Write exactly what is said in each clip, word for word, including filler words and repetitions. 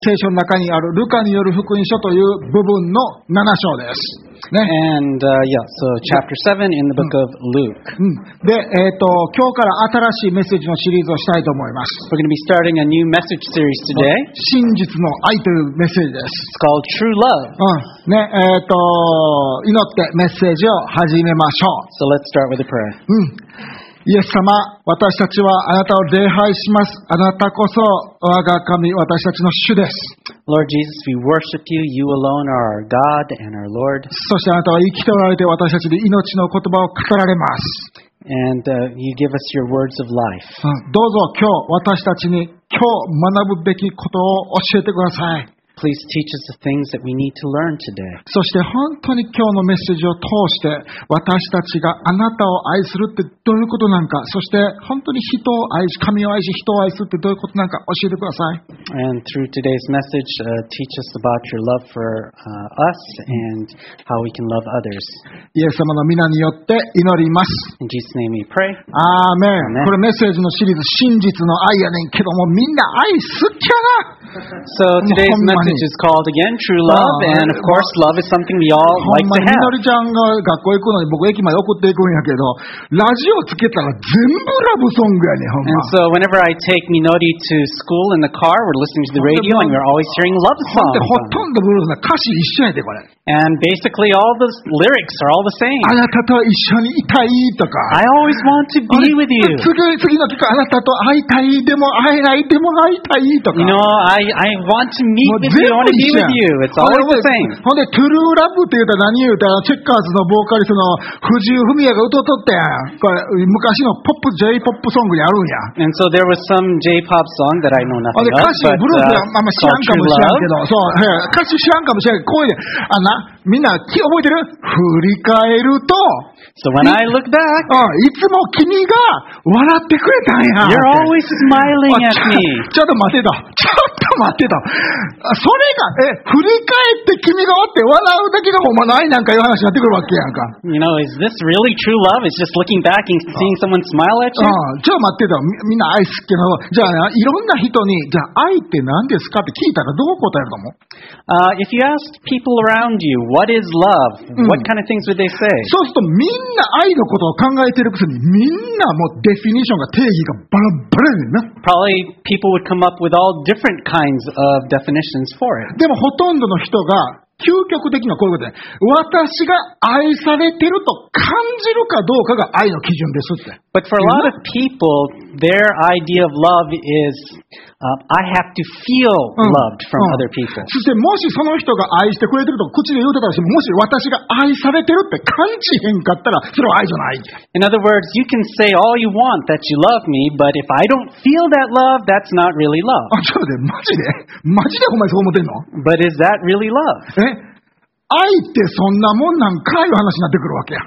聖書の中にあるルカによる福音書という部分のなな章です。ね。 And uh, yeah, so chapter seven in the book of Luke. うん、で、えっと、今日から新しいメッセージのシリーズをしたいと思います。 We're going to be starting a new message series today. 真実の愛というメッセージです。 It's called True Love. うん。ね、えっと、祈ってメッセージを始めましょう。 So let's start with a prayer. うん。イエス様、私たちはあなたを礼拝します。あなたこそ我が神、私たちの主です。 Lord Jesus, we worship you. You alone are our God and our Lord. そしてあなたは生きておられて私たちで命の言葉を語られます。 And uh, you give us your words of life. うん、どうぞ今日私たちに今日学ぶべきことを教えてください。 Please teach us the things that we need to learn today. そして本当に今日のメッセージを通して私たちがあなたを愛するってどういうことなんか、そして本当に人を愛し、神を愛し人を愛するってどういうことなんか教えてください。 And through today's message, uh, teach us about your love for uh, us and how we can love others. イエス様の皆によって祈ります。 In Jesus' name we pray. アーメン。 Amen. これメッセージのシリーズ真実の愛やねんけども、みんな愛好きやな。 So today's message is called again True Love, and of course love is something we all ほ like んま to にみ have. のりちゃんが学校行くのに僕駅まで送っていくんやけど、ラジオつけたら全部ラブソングやねん、ほん And ま。 so whenever I take Minori to school in the car, we're listening to the radio and we're always hearing love ほんでほ songs. とんどブルースな歌詞一緒やで、これ。 And basically all the lyrics are all the same. あなたと一緒にいたいとか。 I always want to be with you. 次、次の曲、あなたと会いたい、でも会えない、でも会いたいとか。 You know, I, I want to meet with you, I want to be with you. It's always the same. ほんで、トゥルーラブって言うたら何言うたら、チェッカーズのボーカリストの藤井フミヤが歌っとったやん。これ、昔のポップ、J-ポップソングにあるんや。 And so there was some J-pop song that I know ほん nothing で、歌 of, 詞、 but ブルースは uh, あんま知らん called か True もしれん Love. けど、そう、歌詞知らんかもしれんけど、こういう、あんな、みんな、き覚えてる？振り返ると、 So when I look back, あいつも君が笑ってくれたんや。 you're always smiling at あ me. ちょちょっと待ってと。ちょっと待ってと。あそれが、え、振り返って君がおって笑うだけがほんまの愛なんかいう話になってくるわけやんか。 You know, is this really true love? It's just looking back and seeing someone smile at う you? ん、ちょっと待ってと。みみんな愛好きなの。じゃあ、いろんな人に、じゃあ愛って何ですかって聞いたらどう答えると思う？ Uh, if you asked people around you, what is love? What kind of things would they say? そうするとみんな愛のことを考えてるくせにみんなもうデフィニションが定義がバラバラやねんな。 Probably people would come up with all different kinds of definitions for it. でもほとんどの人が究極的にはこういうことで、私が愛されてると感じるかどうかが愛の基準ですって。 But for a lot of people, their idea of love is, uh, I have to feel うん loved from うん other people. そしてもしその人が愛してくれてると口で言うてたとしても、もし私が愛されてるって感じへんかったらそれは愛じゃない。 In other words, you can say all you want that you love me, but if I don't feel that love, that's not really あ、 love. ちょっと待って、マジでマジでほんまにそう思ってんの？ But is that really love? え、愛ってそんなもんなんかいう話になってくるわけや。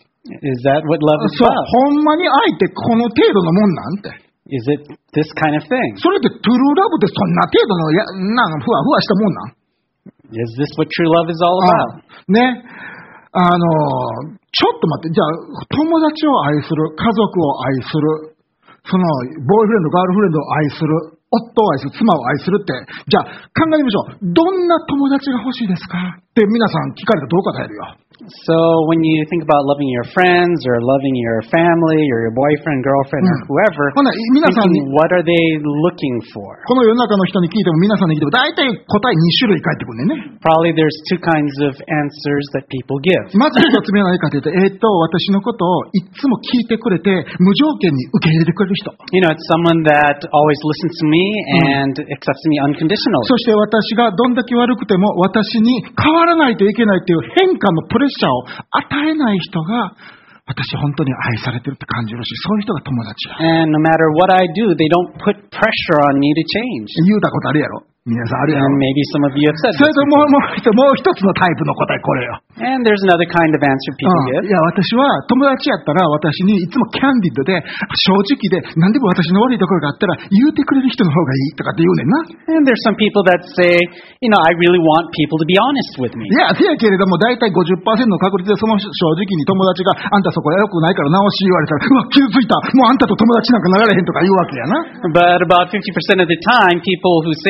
Is that what love is そう、 about? ほんまに愛ってこの程度のもんなんて。 Is it this kind of thing? それってトゥルーラブってそんな程度のやなんふわふわしたもんなん？ Is this what true love is all あ about? ね。あの、ちょっと待って、じゃあ、友達を愛する、家族を愛する、その、ボーイフレンド、ガールフレンドを愛する、夫を愛する、妻を愛するって、じゃあ、考えてみましょう。どんな友達が欲しいですかって皆さん聞かれたらどう答えるよ。 So when you think about loving your friends or loving your family or your boyfriend, girlfriend, or Mm. whoever, ほな、皆さんに、 thinking, what are they looking for? この世の中の人に聞いても皆さんに聞いても大体答えに種類返ってくるねんね。 Probably there's two kinds of answers that people give. まず一つ目は何かというと、えーっと、私のことをいつも聞いてくれて、無条件に受け入れてくれる人。 You know, it's someone that always listens to me and accepts me unconditionally. そして私がどんだけ悪くても私に変わらないといけないという変化のプレッシャーを与えない人が、私本当に愛されてるって感じるし、そういう人が友達や。 And no matter what I do, they don't put pressure on me to change. 言うたことあるやろ。皆さんあるやろ。 And maybe some of you have said それ this ともう、 before. もう一つ、もう一つのタイプの答えこれよ。 And there's another kind of answer う people ん、い give. や、私は友達やったら私にいつもキャンディッドで正直で何でも私の悪いところがあったら言うてくれる人の方がいいとかって言うねんな。 And there's some people that say, you know, I really want people to be honest with me. いや、せやけれども大体 ごじゅっパーセント の確率でその正直に友達があんたそこ良くないから直し言われたら、うわ、傷ついた。もうあんたと友達なんかなられへんとか言うわけやな。 But about fifty percent of the time, people who say that, when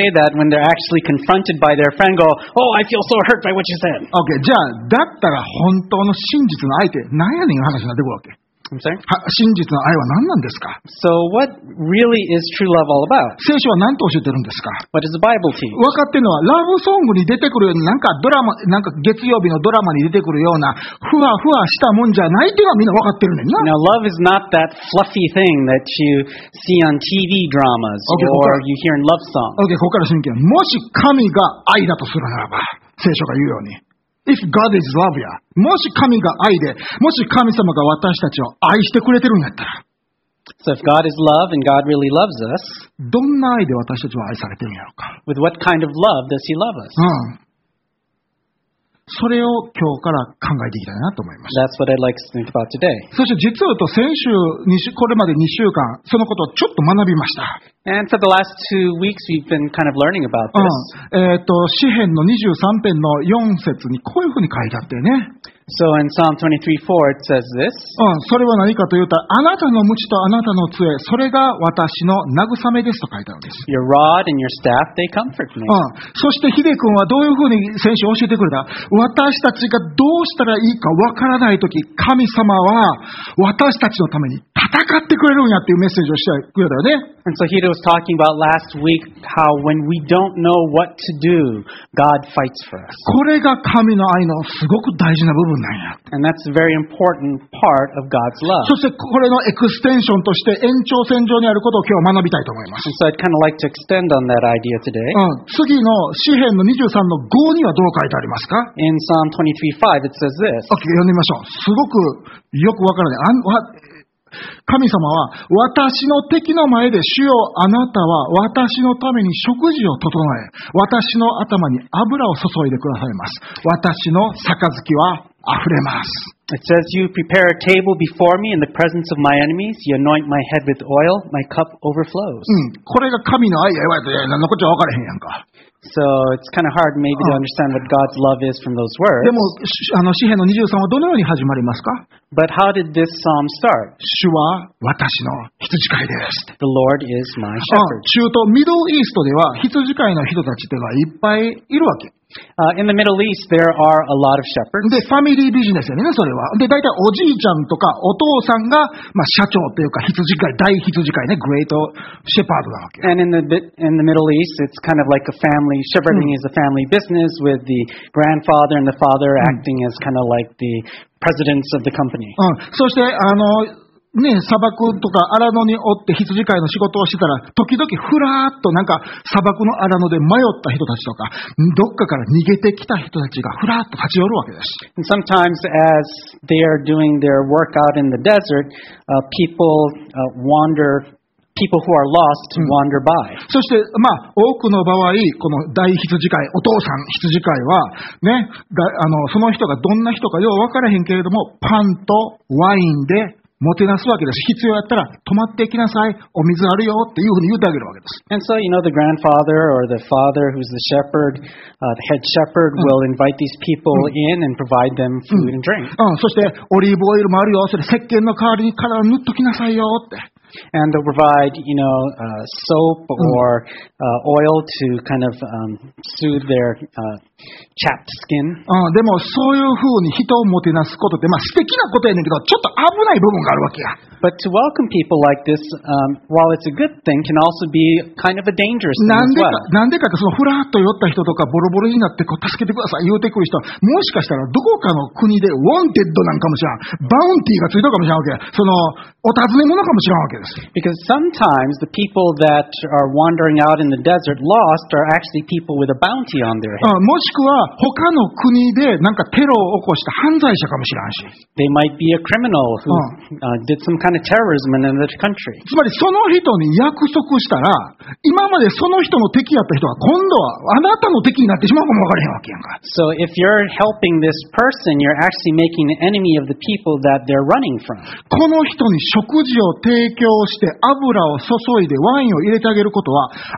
when they're actually confronted by their friend, go, "Oh, I feel so hurt by what you said." OK、じゃあ、だったら本当の真実の相手、何やねん話になってくるわけ。 I'm sorry? は真実の愛は何なんですか？ So what really is true love all about? 聖書は何と教えてるんですか？ What does the Bible teach? 分かってるのは、ラブソングに出てくるように、なんかドラマ、なんか月曜日のドラマに出てくるような、ふわふわしたもんじゃないっていうのはみんな分かってるねんな。 Now, love is not that fluffy thing that you see on T V dramas Okay, or okay. you hear in love songs. OK、ここから真剣。もし神が愛だとするならば、聖書が言うように。If God is love や。もし神が愛で、もし神様が私たちを愛してくれてるんやったら、 So if God is love and God really loves us, どんな愛で私たちは愛されてるんやろうか。 with what kind of love does He love us? うん。それを今日から考えていきたいなと思います。 That's what I'd like to think about today. そして実を言うと先週、に週これまでにしゅうかん、そのことをちょっと学びました。 And for the last two weeks, we've been kind of learning about う this. ん。えっ、と、詩編のにじゅうさん編のよん節にこういうふうに書いてあってね。 So in Psalm twenty-three four, it says this. うん、それは何かというと、あなたの鞭とあなたの杖、それが私の慰めですと書いてあるんです。 Your rod and your staff, they comfort me. うん、そしてヒデ君はどういうふうに先週教えてくれた？私たちがどうしたらいいかわからないとき、神様は私たちのために戦ってくれるんやっていうメッセージをしてくれたよね。 And so Hida was talking about last week how when we don't know what to do, God fights for us. これが神の愛のすごく大事な部分なんや。 And that's a very important part of God's そ love. してこれのエクステンションとして延長線上にあることを今日は学びたいと思います。 And so I'd kind of like to extend on that idea today. うん、次の詩編のにじゅうさんのごにはどう書いてありますか？ In Psalm twenty-three five, it says this. OK、読んでみましょう。すごくよくわからない。あんわ神様は、私の敵の前で主よあなたは私のために食事を整え、私の頭に油を注いでくださいます。私の杯は溢れます。 It says, "You prepare a table before me in the presence of my enemies. You anoint my head with oil. My cup overflows." うん、これが神の愛や言われて、何のこっちゃ分からへんやんか。 So it's kind of hard maybe to understand what God's love is from those で words. も、しあの詩編のにじゅうさんはどのように始まりますか？ But how did this psalm start? 主は私の羊飼いです。 The Lord is my あ shepherd. 中東ミドルイーストでは羊飼いの人たちっていうのはいっぱいいるわけ。 Uh, in the Middle East, there are a lot of shepherds. で、ファミリービジネスやね、それは。で、大体おじいちゃんとかお父さんが、まあ、社長というか羊飼い、大羊飼いね、グレートシェパードなわけ。 And in the bit- in the Middle East, it's kind of like a family. Shepherding is a family business with the grandfather and the father acting as kind of like the presidents of the company. うん。そして、あの、ね、砂漠とか荒野におって羊飼いの仕事をしてたら、時々ふらーっとなんか砂漠の荒野で迷った人たちとか、どっかから逃げてきた人たちがふらーっと立ち寄るわけです。 And sometimes, as they are doing their work out in the desert, uh, people uh, wander. People who are lost wander by. そして、まあ、多くの場合、この大羊飼い、お父さん羊飼いは、ね、だあの、その人がどんな人かよう分からへんけれども、パンとワインでもてなすわけです。必要やったら、泊まってきなさい、お水あるよっていうふうに言ってあげるわけです。 And so, you know, the grandfather or the father who's the shepherd, uh, the head shepherd, will invite these people in and provide them food and drink. うん、そして、オリーブオイルもあるよ、それ石鹸の代わりに体塗っときなさいよって。 And they'll provide, you know, uh, soap or uh, oil to kind of um, soothe their uh, chapped skin. うん、でも、そういうふうに人をもてなすことって、まあ素敵なことやねんけど、ちょっと危ない部分があるわけや。 But to welcome people like this, um, while it's a good thing, can also be kind of a dangerous thing な as んでか、 well. なんでかって、そのふらっと寄った人とか、ボロボロになってこう助けてください言うてくる人は、もしかしたらどこかの国でウォンテッドなんかもしらん。バウンティーがついたかもしれんわけ。その、お尋ね者かもしれんわけです。 Because sometimes the people that are wandering out in the desert lost are actually people with a bounty on their う head. ん、もしくは、他の国でなんかテロを起こした犯罪者かもしれんし。 They might be a criminal who uh, did some kind of terrorism in another country. つまりその人に約束したら、今までその人の敵やった人が今度はあなたの敵になってしまうかもわからへんわけやんか。 So if you're helping this person, you're actually making an enemy of the people that they're running from. この人に食事を提供して油を注いでワインを入れてあげることは、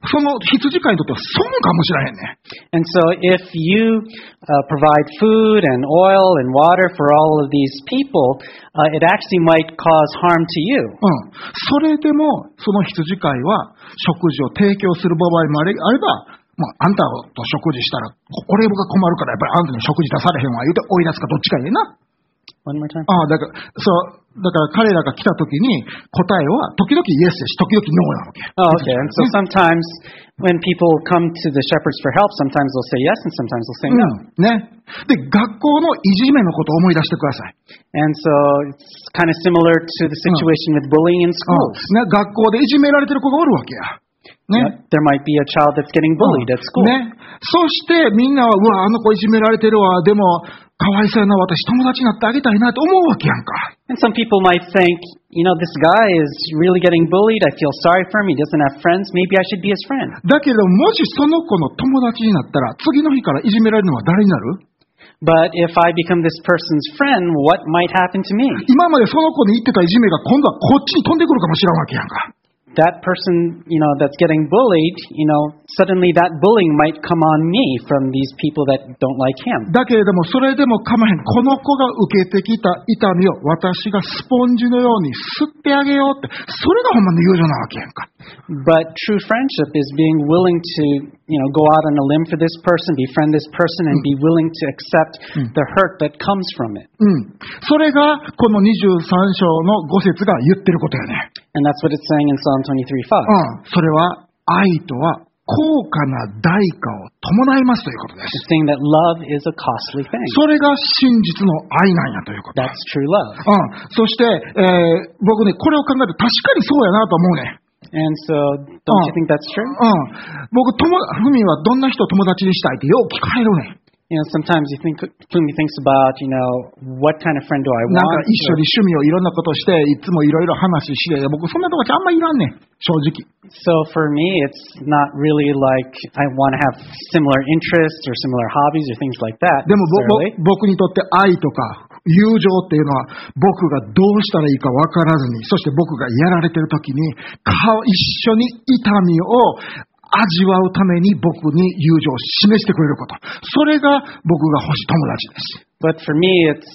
その羊飼いにとっては損かもしれへんね。 And so if you uh, provide food and oil and water for all of these people, uh, it actually might cause harm to you. うん。それでも、その羊飼いは食事を提供する場合もあれあれば、まあ、あんたと食事したら、俺が困るからやっぱりあんたに食事出されへんわ言うて追い出すかどっちかやねんな。 One more time. ああ、だから、そう、だから彼らが来た時に答えは時々イエスですし、時々ノーなわけ。 Oh, okay. And so sometimes when people come to the shepherds for help, sometimes they'll say yes and sometimes they'll say no. うん、ね。で、学校のいじめのことを思い出してください。 And so it's kind of similar to the situation with bullying in うん schools. ね、学校でいじめられてる子がおるわけや。ね。 Yep. There might be a child that's getting bullied at school. ね。そしてみんなは、うわ、あの子いじめられてるわ。でも、かわいそうやな、私友達になってあげたいなと思うわけやんか。 And some people might think, you know, this guy is really getting bullied. I feel sorry for him. He doesn't have friends. Maybe I should be his friend. だけど、もしその子の友達になったら、次の日からいじめられるのは誰になる？ But if I become this person's friend, what might happen to me? 今までその子に言ってたいじめが今度はこっちに飛んでくるかもしれんわけやんか。 That person, you know, that's getting bullied, you know, suddenly that bullying might come on me from these people that don't like him. だけれども、それでも構わへん。この子が受けてきた痛みを私がスポンジのように吸ってあげようって、それがほんまの友情なわけやんか。 But true friendship is being willing to, you know, go out on a limb for this person, befriend this person, and be willing to accept the hurt that comes from it. うん。それがこのにじゅうさん章のご節が言ってることやね。 And that's what it's saying in Psalm twenty-three five. うん。それは愛とは高価な代価を伴いますということです。 It's saying that love is a costly thing. それが真実の愛なんやということ。 That's true love. うん。そして、えー、僕ね、これを考えると確かにそうやなと思うね。 And so, don't you think that's true? うん。僕、とも、ふみはどんな人を友達にしたいってよう聞かれるね。 You know, sometimes you think, Fumi thinks about, you know, what kind of friend do I なんか want? 一緒に趣味をいろんなことして、いつもいろいろ話して、僕そんな友達あんまいらんねん、正直。 So for me, it's not really like I want to have similar interests or similar hobbies or things like that. でもぼぼ necessarily. 僕にとって愛とか友情っていうのは僕がどうしたらいいか分からずに、そして僕がやられてる時に顔一緒に痛みを味わうために僕に友情を示してくれること。それが僕が欲しい友達です。 But for me, it's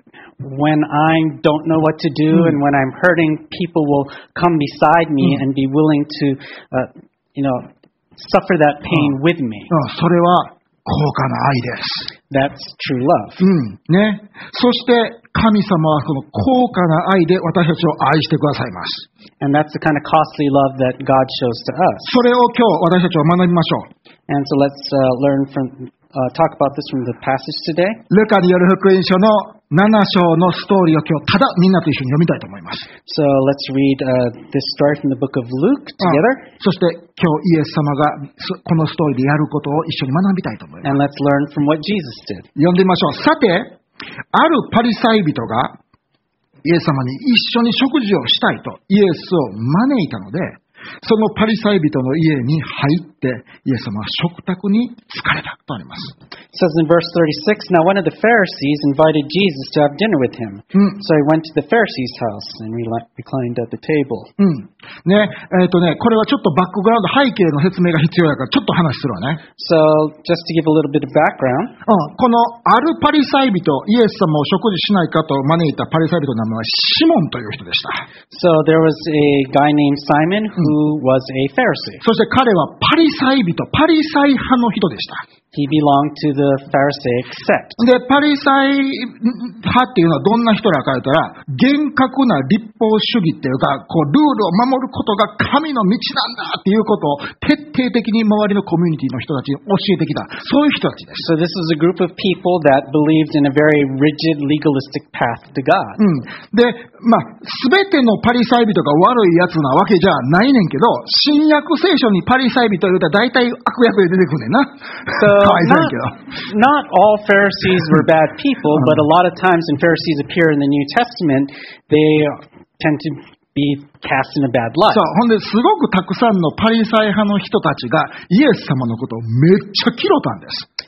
when I don't know what to do and when I'm hurting, people will come beside me and be willing to, uh, you know, suffer that pain with me. うん、それは高価な愛です。 That's true love. うん。ね。そして神様はその高価な愛で私たちを愛してくださいます。 And that's the kind of costly love that God shows to us. それを今日私たちは学びましょう。 And so let's uh, learn from, uh, talk about this from the passage today. ルカによる福音書のなな章のストーリーを今日ただみんなと一緒に読みたいと思います。 So let's read uh, this story from the book of Luke together. そして今日イエス様がこのストーリーでやることを一緒に学びたいと思います。 And let's learn from what Jesus did. 読んでみましょう。さて、あるパリサイ人がイエス様に一緒に食事をしたいとイエスを招いたので、そのパリサイ人の家に入ってイエス様は食卓に疲れたとあります。 It says in verse thirty-six, Now one of the Pharisees invited Jesus to have dinner with him. Mm. So he went to the Pharisee's house and rel- reclined at the table. うん。ね、えっ、とね、これはちょっとバックグラウンド、背景の説明が必要だから、ちょっと話するわね。 So just to give a little bit of background, うん、このあるパリサイ人、イエス様を食事しないかと招いたパリサイ人の名前はシモンという人でした。 so there was a guy named Simon who was a Pharisee. そして彼はパリサイ人、パリサイ派の人でした。 He belonged to the Pharisaic sect. で、パリサイ派っていうのはどんな人らか言ったら、厳格な立法主義っていうか、こう、ルールを守ることが神の道なんだっていうことを徹底的に周りのコミュニティの人たちに教えてきた。そういう人たちです。 So this was a group of people that believed in a very rigid, legalistic path to God. うん。で、まあ、すべてのパリサイ人が悪いやつなわけじゃないねんけど、新約聖書にパリサイ人言うたら大体悪役で出てくるねんな。 So not, not all Pharisees were bad people, but a lot of times when Pharisees appear in the New Testament, they tend to be cast in a bad light. そう、ほんですごくたくさんのパリサイ派の人たちがイエス様のことをめっちゃ嫌ったんです。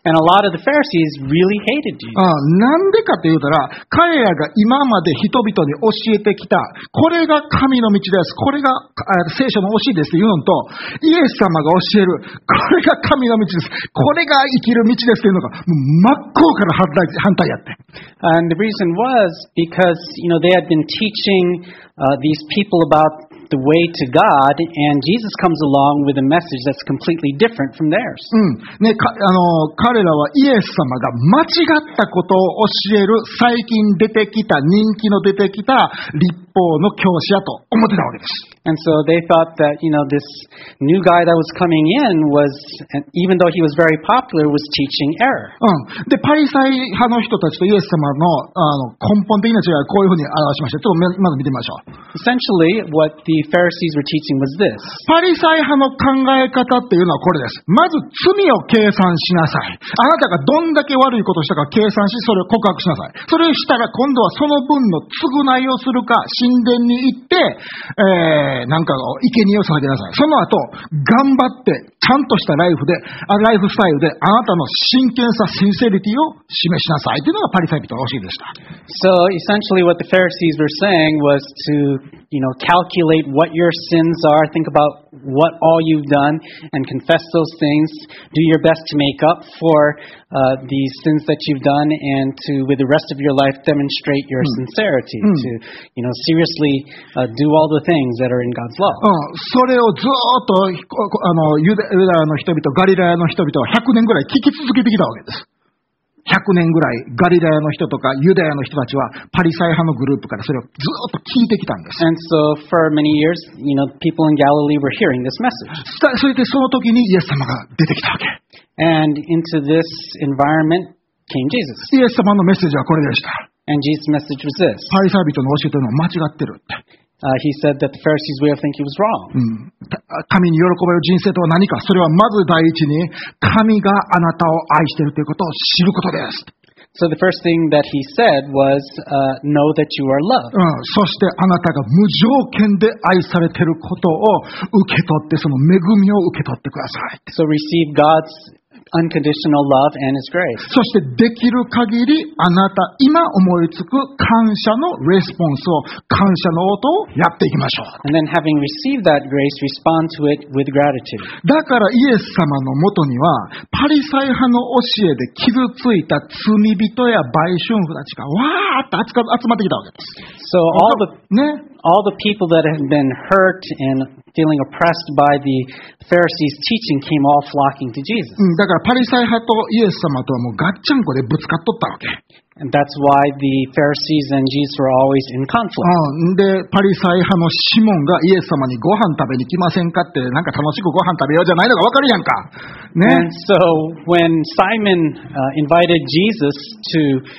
And a lot of the Pharisees really hated Jesus. あなんでかって言うたら、彼らが今まで人々に教えてきた、これが神の道です、これがあ聖書の教えですっていうのと、イエス様が教える、これが神の道です、これが生きる道ですっていうのが、もう真っ向から反対反対やって。 And the reason was because, you know, they had been teaching uh, these people about the way to God, and Jesus comes along with a message that's completely different from theirs. うんね、かあの彼らはイエス様が間違ったことを教える最近出てきた人気の出てきた律法の教師やと思ってたわけです。 And so they thought that, you know, this new guy that was coming in was, and even though he was very popular, was teaching error. うん、でパリサイ派の人たちとイエス様のあの根本的な違いはこういうふうに表しました。ちょっとまず見てみましょう。 Essentially, what the Pharisees were teaching was this. パリサイ派の考え方っていうのはこれです。まず罪を計算しなさい。あなたがどんだけ悪いことをしたか計算し、それを告白しなさい。それをしたら今度はその分の償いをするか、神殿に行って、えー、なんか生贄を捧げなさい。その後、頑張って、ちゃんとしたライフで、ライフスタイルで、あなたの真剣さ、シンセリティを示しなさいというのがパリサイ人の教えでした。 So essentially what the Pharisees were saying was to, you know, calculate what your sins are, think about what all you've done, and confess those things. Do your best to make up for uh, the sins that you've done, and to, with the rest of your life, demonstrate your mm. sincerity. Mm. To, you know, seriously uh, do all the things that are in God's law. うん、それをずっとあのユダヤの人々、ガリラヤの人々はひゃくねんぐらい聞き続けてきたわけです。ひゃくねんぐらいガリラヤの人とかユダヤの人たちはパリサイ派のグループからそれをずっと聞いてきたんです。 And so for many years, you know, people in Galilee were hearing this message. それでその時にイエス様が出てきたわけ。 And into this environment came Jesus. イエス様のメッセージはこれでした。 And Jesus' message was this. パリサイ人の教えてるのは間違ってるって。 Uh, he said that the Pharisees' way of thinking was wrong. うん、神に喜ばれる人生とは何か、それはまず第一に神があなたを愛しているということを知ることです。 So the first thing that he said was, uh, know that you are loved. うん、そしてあなたが無条件で愛されていることを受け取って、その恵みを受け取ってください。 So receive God's unconditional love and His grace. そしてできる限りあなた今思いつく感謝のレスポンスを、感謝の応答をやっていきましょう。 And then having received that grace, respond to it with gratitude. だからイエス様のもとにはパリサイ派の教えで傷ついた罪人や売春婦たちがわーっと集まってきたわけです。 So all the ね。 all the people that had been hurt and feeling oppressed by the Pharisees' teaching came all flocking to Jesus. だからパリサイ派とイエス様とはもうガッチャンコでぶつかっとったわけ。 And that's why the Pharisees and Jesus were always in conflict. で、パリサイ派のシモンがイエス様にご飯食べに来ませんかって、なんか楽しくご飯食べようじゃないのがわかるやんか。 ね。And so when Simon uh, invited Jesus to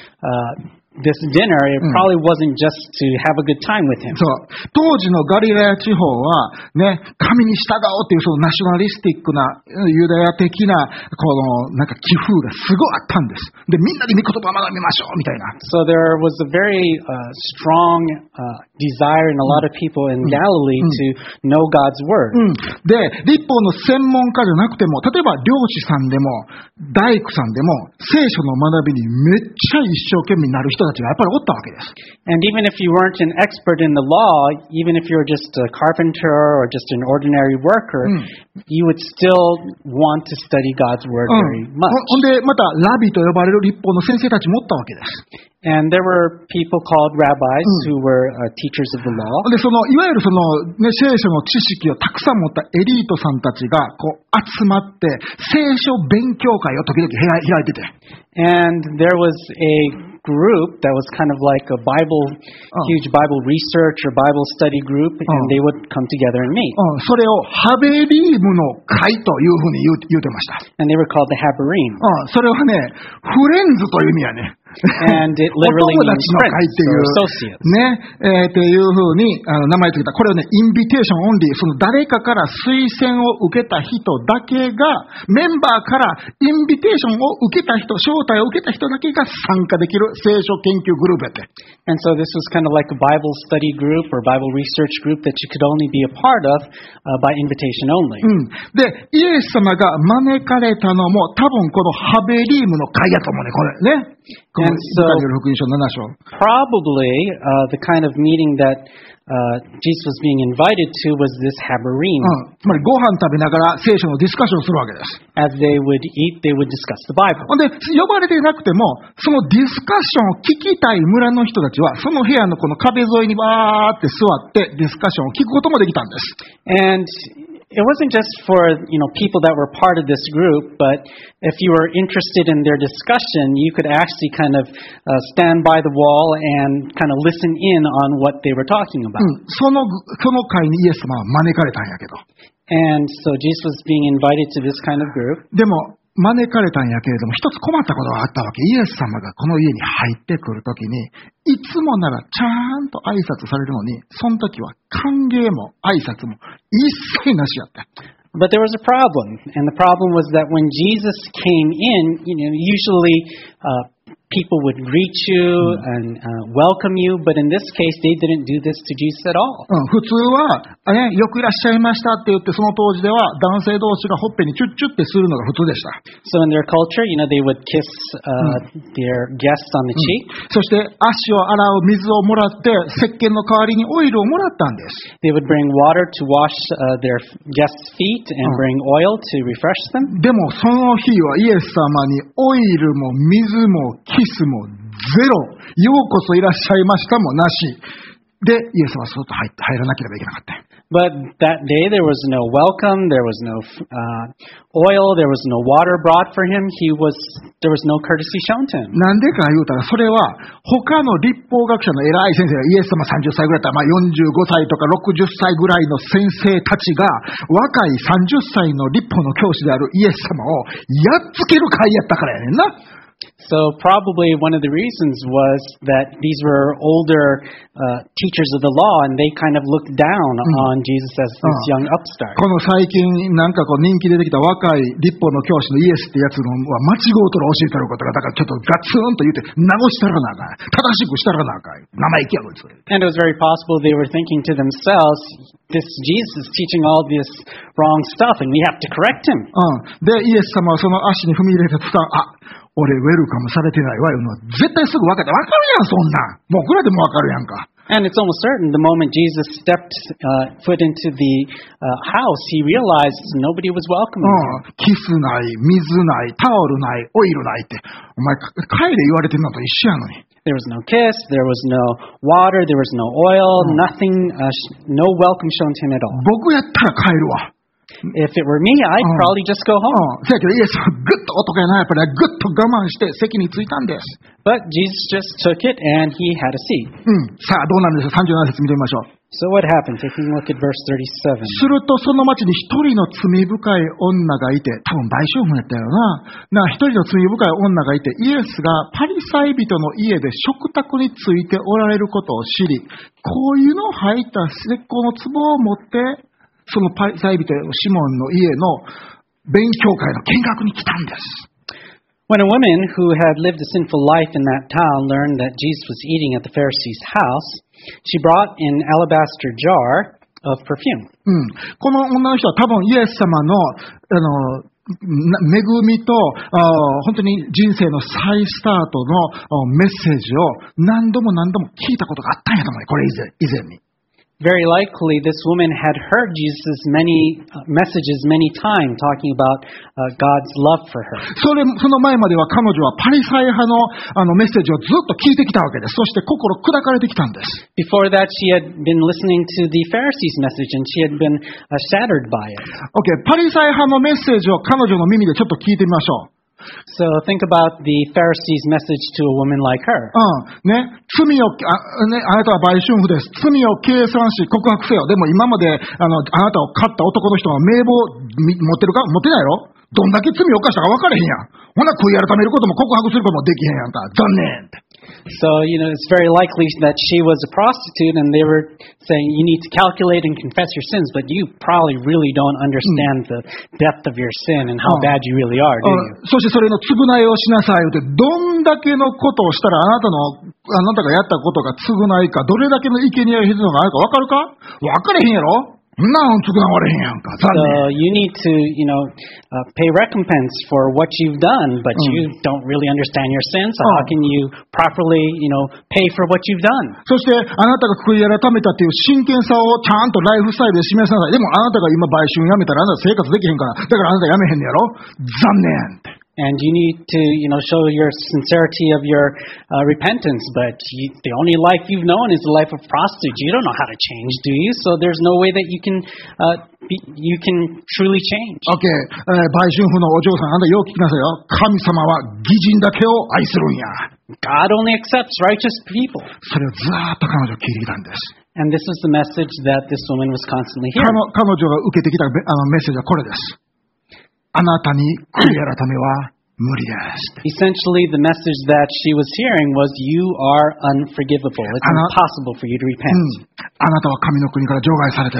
uh, this dinner, it probably wasn't just to have a good time with him. そう当時のガリラヤ地方はね、神に従おうっていうそのナショナリスティックなユダヤ的なこのなんか気風がすごいあったんです。で、みんなで御言葉を学びましょうみたいな。 So there was a very uh, strong uh, desire in a lot of people in Galilee to know God's word. うん、で、律法の専門家じゃなくても、例えば漁師さんでも大工さんでも聖書の学びにめっちゃ一生懸命になる人たちがやっぱりおったわけです。 And even if you weren't an expert in the law, even if you were just a carpenter or just an ordinary worker, mm. you would still want to study God's word very much. ほんでまたラビと呼ばれる律法の先生たちもおったわけです。 And there were people called rabbis mm. who were uh, teachers of the law. で、そのいわゆるその、ね、聖書の知識をたくさん持ったエリートさんたちがこう集まって聖書勉強会を時々開いてて。 And there was a group that was kind of like a Bible, oh. huge Bible research or Bible study group, and oh. they would come together and meet. それをハベリームの会というふうに言う、言うてました。 And they were called the Haberim. それはね、フレンズという意味やね。 And it お literally 友 means 達の会っていう、 friends or associates. ね、えー、っていうふうにあの名前つけた。これをね、インビテーションオンリー、その誰かから推薦を受けた人だけが、メンバーからインビテーションを受けた人、招待を受けた人だけが参加できる聖書研究グループやって。 And so this was kind of like a Bible study group or Bible research group that you could only be a part of uh, by invitation only. うん。で、イエス様が招かれたのも、多分このハベリームの会やと思うね、これね。この And ル so カによる福音書なな章。 probably uh, the kind of meeting that uh, Jesus was being invited to was this Habarim. うん。つまりご飯食べながら聖書のディスカッションをするわけです。 As they would eat, they would discuss the Bible. ほんで、呼ばれていなくても、そのディスカッションを聞きたい村の人たちは、その部屋のこの壁沿いにバーって座ってディスカッションを聞くこともできたんです。 And it wasn't just for, you know, people that were part of this group, but if you were interested in their discussion, you could actually kind of uh, stand by the wall and kind of listen in on what they were talking う about. ん。その、その会にイエス様は招かれたんやけど。 And so Jesus was being invited to this kind of group. でも、招かれたんやけれども、一つ困ったことがあったわけ。イエス様がこの家に入ってくるときに、いつもならちゃんと挨拶されるのに、その時は歓迎も挨拶も一切なしやった。 But there was a problem, and the problem was that when Jesus came in, you know, usually uh, people would greet you and uh, welcome you, but in this case, they didn't do this to Jesus at all. うん、普通は、ね、よくいらっしゃいましたって言って、その当時では男性同士がほっぺにチュッチュッってするのが普通でした。 So in their culture, you know, they would kiss uh, their guests on the cheek. そして足を洗う水をもらって、石鹸の代わりにオイルをもらったんです。 They would bring water to wash uh, their guests' feet and bring oil to refresh them. でもその日はイエス様にオイルも水もキスもゼロ、ようこそいらっしゃいましたもなし。で、イエスはそっと入って入らなければいけなかった。 But that day there was no welcome, there was no uh, oil, there was no water brought for him. He was there was no courtesy shown to him. なんでか言うたら、それは他の立法学者の偉い先生がイエス様さんじゅっさいぐらいだったら、まあ、よんじゅうごさいとかろくじゅっさいぐらいの先生たちが若いさんじゅっさいの立法の教師であるイエス様をやっつける会やったからやねんな。 So probably one of the reasons was that these were older uh, teachers of the law, and they kind of looked down on Jesus as this young upstart. この最近なんかこう人気出てきた若い立法の教師のイエスってやつのは間違うとる教えてることが、だからちょっとガツンと言って直したらなあかん、正しくしたらなあかん、生意気やこいつ。 And it was very possible they were thinking to themselves, this Jesus is teaching all this wrong stuff, and we have to correct him. うん。で、イエス様はその足に踏み入れた途端、あ、俺ウェルカムされてないわいうのは絶対すぐ分かって、分かるやんそんなん。もうこれでも分かるやんか。 And it's almost certain the moment Jesus stepped uh, foot into the uh, house, he realized nobody was welcoming him. うん。キスない、水ない、タオルない、オイルないって、お前帰れ言われてるのと一緒やのに。 There was no kiss, there was no water, there was no oil, nothing, uh, no welcome shown to him at all. 僕やったら帰るわ。 If it were me, I'd Oh. probably just go う home. ん。せやけどイエスはぐっと男やな、やっぱりぐっと我慢して席に着いたんです。 But Jesus just took it and he had a seat. うん。さあ、どうなんでしょう。さんじゅうなな節見てみましょう。 So what happened? Taking a look at verse thirty-seven. するとその町に一人の罪深い女がいて、多分売春婦やったよな。な、一人の罪深い女がいて、イエスがパリサイ人の家で食卓についておられることを知り、こういうの入った石膏の壺を持って、そのパリサイ人シモンの家の勉強会の見学に来たんです。 When a woman who had lived a sinful life in that town learned that Jesus was eating at the Pharisee's house, she brought an alabaster jar of perfume. うん。この女の人は多分イエス様の、あの、恵みと本当に人生の再スタートのメッセージを何度も何度も聞いたことがあったんやと思う。これ以前に。 Very likely, this woman had heard Jesus' many uh, messages many times talking about uh, God's love for her. それ、その前までは彼女はパリサイ派のあのメッセージをずっと聞いてきたわけです。そして心砕かれてきたんです。 Before that, she had been listening to the Pharisees' message and she had been uh, shattered by it. OK、パリサイ派のメッセージを彼女の耳でちょっと聞いてみましょう。 So think about the Pharisees' message to a woman like her. うん。ね。罪を、あ、ね、あなたは売春婦です。罪を計算し告白せよ。でも今まで、あの、あなたを買った男の人が名簿み持ってるか持ってないやろ？どんだけ罪を犯したか分かれへんやん。ほな、悔い改めることも告白することもできへんやんか。残念って。 So, you know, it's very likely that she was a prostitute and they were saying you need to calculate and confess your sins, but you probably really don't understand the depth of your sin and how bad you really are, do you? そしてそれの償いをしなさいって、どんだけのことをしたらあなたの、あなたがやったことが償いか、どれだけの生贄が必要があるか分かるか？分かれへんやろ？そんなん償われへんやんか。残念。 So you need to, you know, uh, pay recompense for what you've done, but you don't really understand your sin. So how can you properly, you know, pay for what you've done? そしてあなたが悔い改めたっていう真剣さをちゃんとライフスタイルで示しなさい。でもあなたが今売春やめたらあなた生活できへんから、だからあなたやめへんねやろ。残念って。 And you need to, you know, show your sincerity of your uh, repentance. But you, the only life you've known is the life of prostitutes. You don't know how to change, do you? So there's no way that you can, uh, be, you can truly change. Okay. えー、売春婦のお嬢さん、あなたよく聞きなさいよ。神様は義人だけを愛するんや。 God only accepts righteous people. それをずーっと彼女は聞いてきたんです。 And this is the message that this woman was constantly hearing. 彼女が受けてきたあのメッセージはこれです。あなたに悔い改めは無理です。 Essentially, the message that she was hearing was, you are unforgivable. It's impossible for you to repent. あなたは神の国から除外されてます。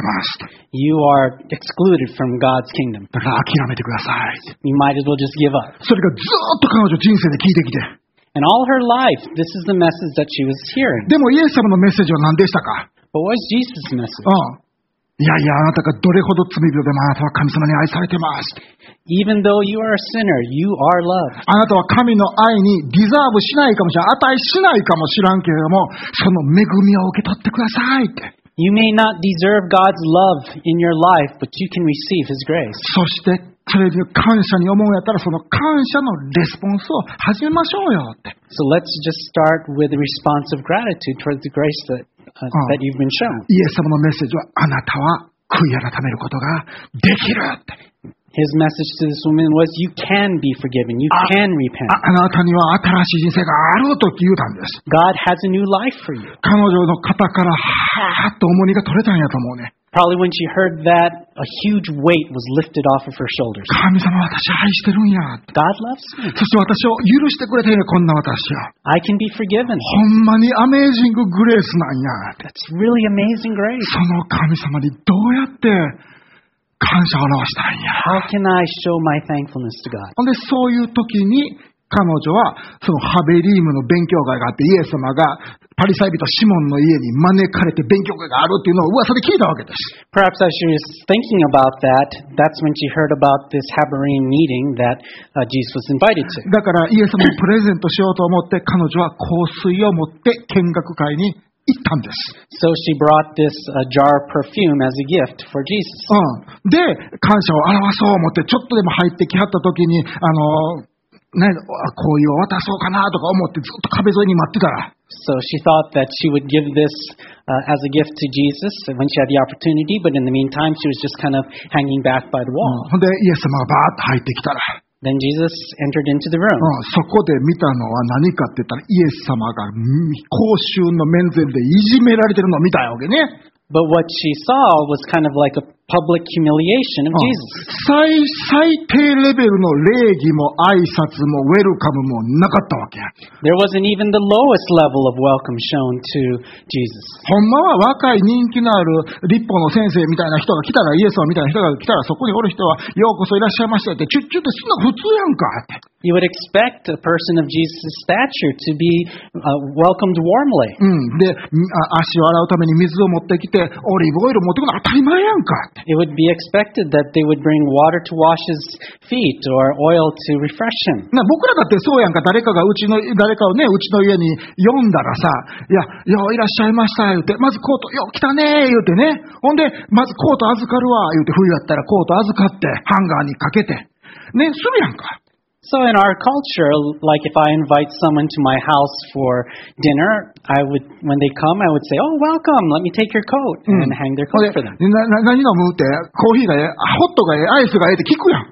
You are excluded from God's kingdom. だから諦めてください。 You might as well just give up. それがずっと彼女人生で聞いてきて。 And all her life, this is the message that she was hearing. でもイエス様のメッセージは何でしたか？ But what was Jesus' message? うん。いやいや、あなたがどれほど罪人でもあなたは神様に愛されてます。 Even though you are a sinner, you are loved. あなたは神の愛にディザーブしないかもしれない、値しないかもしらんけれども、その恵みを受け取ってくださいって。 You may not deserve God's love in your life, but you can receive His grace. そしてそれに感謝に思うんやったら、その感謝のレスポンスを始めましょうよって。 So let's just start with a response of gratitude towards the grace that Uh, that you've been shown. イエス様のメッセージは、あなたは悔い改めることができるって。 His message to this woman was, you can be forgiven, you can repent. あなたには新しい人生があると言うたんです。 God has a new life for you. 彼女の肩からはーっと重荷が取れたんやと思うね。 Probably when she heard that, a huge weight was lifted off of her shoulders. 神様、私愛してるんや。 God loves me. そして私を許してくれているこんな私は。 I can be forgiven. ほんまにアメージンググレースなんや。 That's really amazing grace. その神様にどうやって感謝を表したんや。 How can I show my thankfulness to God? ほんで、そういう時に彼女はそのハベリームの勉強会があって、イエス様がパリサイ人シモンの家に招かれて勉強会があるっていうのを噂で聞いたわけです。 Perhaps as she was thinking about that, that's when she heard about this Haberine meeting that uh, Jesus was invited to. だからイエス様にプレゼントしようと思って彼女は香水を持って見学会に行ったんです。 So she brought this uh, jar of perfume as a gift for Jesus. うん。で、感謝を表そう思ってちょっとでも入ってきはった時に、あの、ね、こういうを渡そうかなとか思ってずっと壁沿いに待ってたら。 So she thought that she would give this uh, as a gift to Jesus when she had the opportunity, but in the meantime she was just kind of hanging back by the wall. ほんでイエス様がバーッと入ってきたら。 Then Jesus entered into the room. そこで見たのは何かって言ったら、イエス様が公衆の面前でいじめられてるのを見たわけね。 But what she saw was kind of like a public humiliation of Jesus. 最最低レベルの礼儀も挨拶もウェルカムもなかったわけや。 There wasn't even the lowest level of welcome shown to Jesus. ほんまは若い人気のある立法の先生みたいな人が来たら、イエス様みたいな人が来たら、そこにおる人はようこそいらっしゃいましたってチュッチュってすんの普通やんかって。 You would expect a person of Jesus' stature to be uh, welcomed warmly. うん。で、足を洗うために水を持ってきて、オリーブオイル持ってくの当たり前やんかって。 It would be expected that they would bring water to wash his feet or oil to refresh him. な僕らだってそうやんか。誰かがうちの誰かをねうちの家に呼んだらさ、いやよういらっしゃいました言うて、まずコートよう来たね言うてね。ほんでまずコート預かるわ言うて、冬やったらコート預かってハンガーにかけてねするやんか。 So in our culture, like if I invite someone to my house for dinner, I would, when they come, I would say, "Oh, welcome. Let me take your coat," and hang their coat for them. なな何飲むってコーヒーがええ、ホットがええ、アイスがええって聞くやん。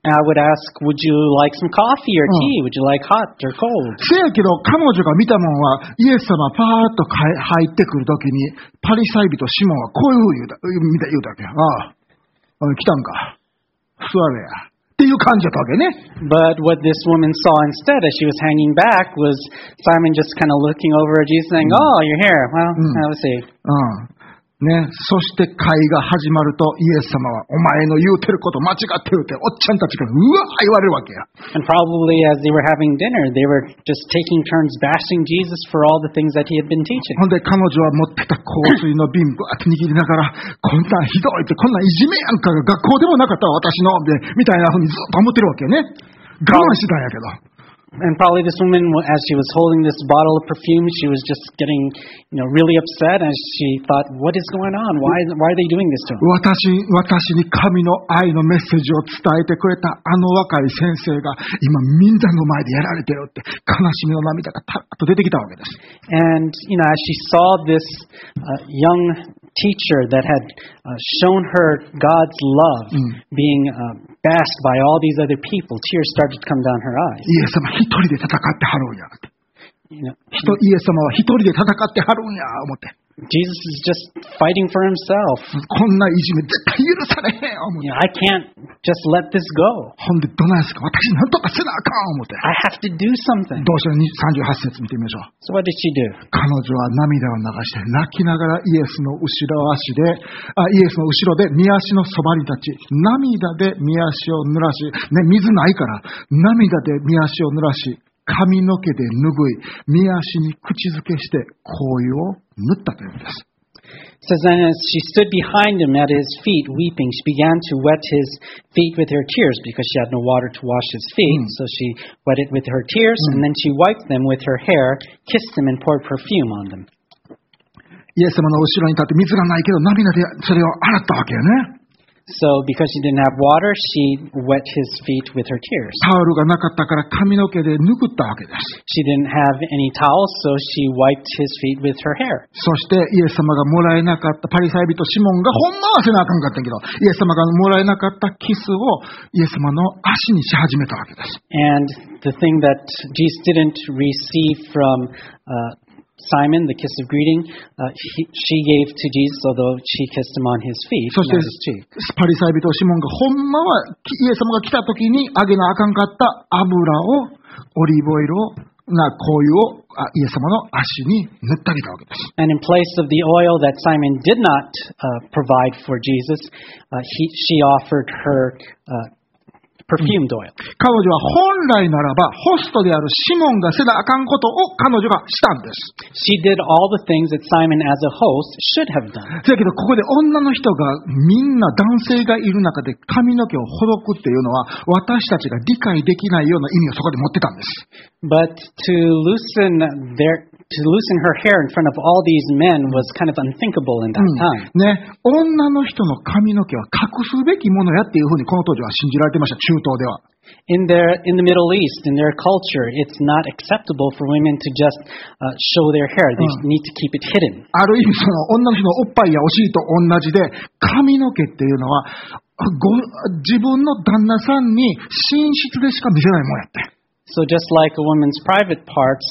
I would ask, would you like some coffee or Mm. tea? Would you like hot or cold? せやけど、彼女が見たもんは、イエス様パーッとかい入ってくるときに、パリサイ人シモンはこういうふうに言うた、見た言うたわけや。ああ、来たんか。座れや。っていう感じだったわけね。 But what this woman saw instead as she was hanging back was Simon just kind of looking over at Jesus saying, oh, you're here. Well, Mm. let's see. うん。ね、そして会が始まるとイエス様はお前の言うてること間違ってるっておっちゃんたちからうわ言われるわけや。 And probably as they were having dinner, they were just taking turns bashing Jesus for all the things that he had been teaching. ほんで彼女は持ってた香水の瓶ぶわって握りながらこんなんひどいってこんなんいじめやんかが学校でもなかったわ私のでみたいなふうにずっと思ってるわけよね。我慢してたんやけど。 And probably this woman, as she was holding this bottle of perfume, she was just getting, you know, really upset as she thought, what is going on? Why, why are they doing this to him? 私、私に神の愛のメッセージを伝えてくれたあの若い先生が今みんなの前でやられてるって悲しみの涙がたっと出てきたわけです。 And, you know, as she saw this uh, young teacher that had uh, shown her God's love Mm. being uh, bashed by all these other people, tears started to come down her eyes. イエス様一人で戦ってはるんやって。 You know, 人イエス様は一人で戦ってはるんや思って。 Jesus is just fighting for himself. こんないじめ絶対許されへん思って。 You know, I can't just let this go. ほんでどないですか私なんとかせなあかん思って。 I have to do something. どうしようさんじゅうはち節見てみましょう。 So what did she do? 彼女は涙を流して泣きながらイエスの後ろ足であイエスの後ろで御足のそばに立ち涙で御足を濡らし、ね、水ないから涙で御足を濡らし髪の毛で拭い御足に口づけして香油を塗ったというんです。 It says, then as she stood behind him at his feet, weeping, she began to wet his feet with her tears because she had no water to wash his feet. Mm. So she wet it with her tears, Mm. and then she wiped them with her hair, kissed them, and poured perfume on them. イエス様の後ろに立って水がないけど涙でそれを洗ったわけよね。 So because she didn't have water, she wet his feet with her tears. タオルがなかったから髪の毛で拭ったわけです。 She didn't have any towels, so she wiped his feet with her hair. そしてイエス様がもらえなかったパリサイ人シモンがほんまはせなあかんかったけどイエス様がもらえなかったキスをイエス様の足にし始めたわけです。 And the thing that Jesus didn't receive from uh, Simon, the kiss of greeting, uh, he, she gave to Jesus, although she kissed him on his feet, そして not his cheek. パリサイ人シモンがほんまはイエス様が来た時にあげなあかんかった油をオリーブオイルをな香油をあイエス様の足に塗ってあげたわけです。 And in place of the oil that Simon did not uh, provide for Jesus, uh, he, she offered her uh, perfumed oil. 彼女は本来ならばホストであるシモンがせなあかんことを彼女がしたんです。 She did all the things that Simon as a host should have done. だけどここで女の人がみんな男性がいる中で髪の毛をほどくっていうのは私たちが理解できないような意味をそこで持ってたんです。 But to loosen their to loosen her hair in front of all these men was kind of unthinkable in that うん time. ね、女の人の髪の毛は隠すべきものやっていうふうにこの当時は信じられていました、中東では。 In their in the Middle East, in their culture, it's not acceptable for women to just uh, show their hair. They Mm. need to keep it hidden. ある意味その女の人のおっぱいやお尻と同じで髪の毛っていうのはご自分の旦那さんに寝室でしか見せないもんやって。 So just like a woman's private parts,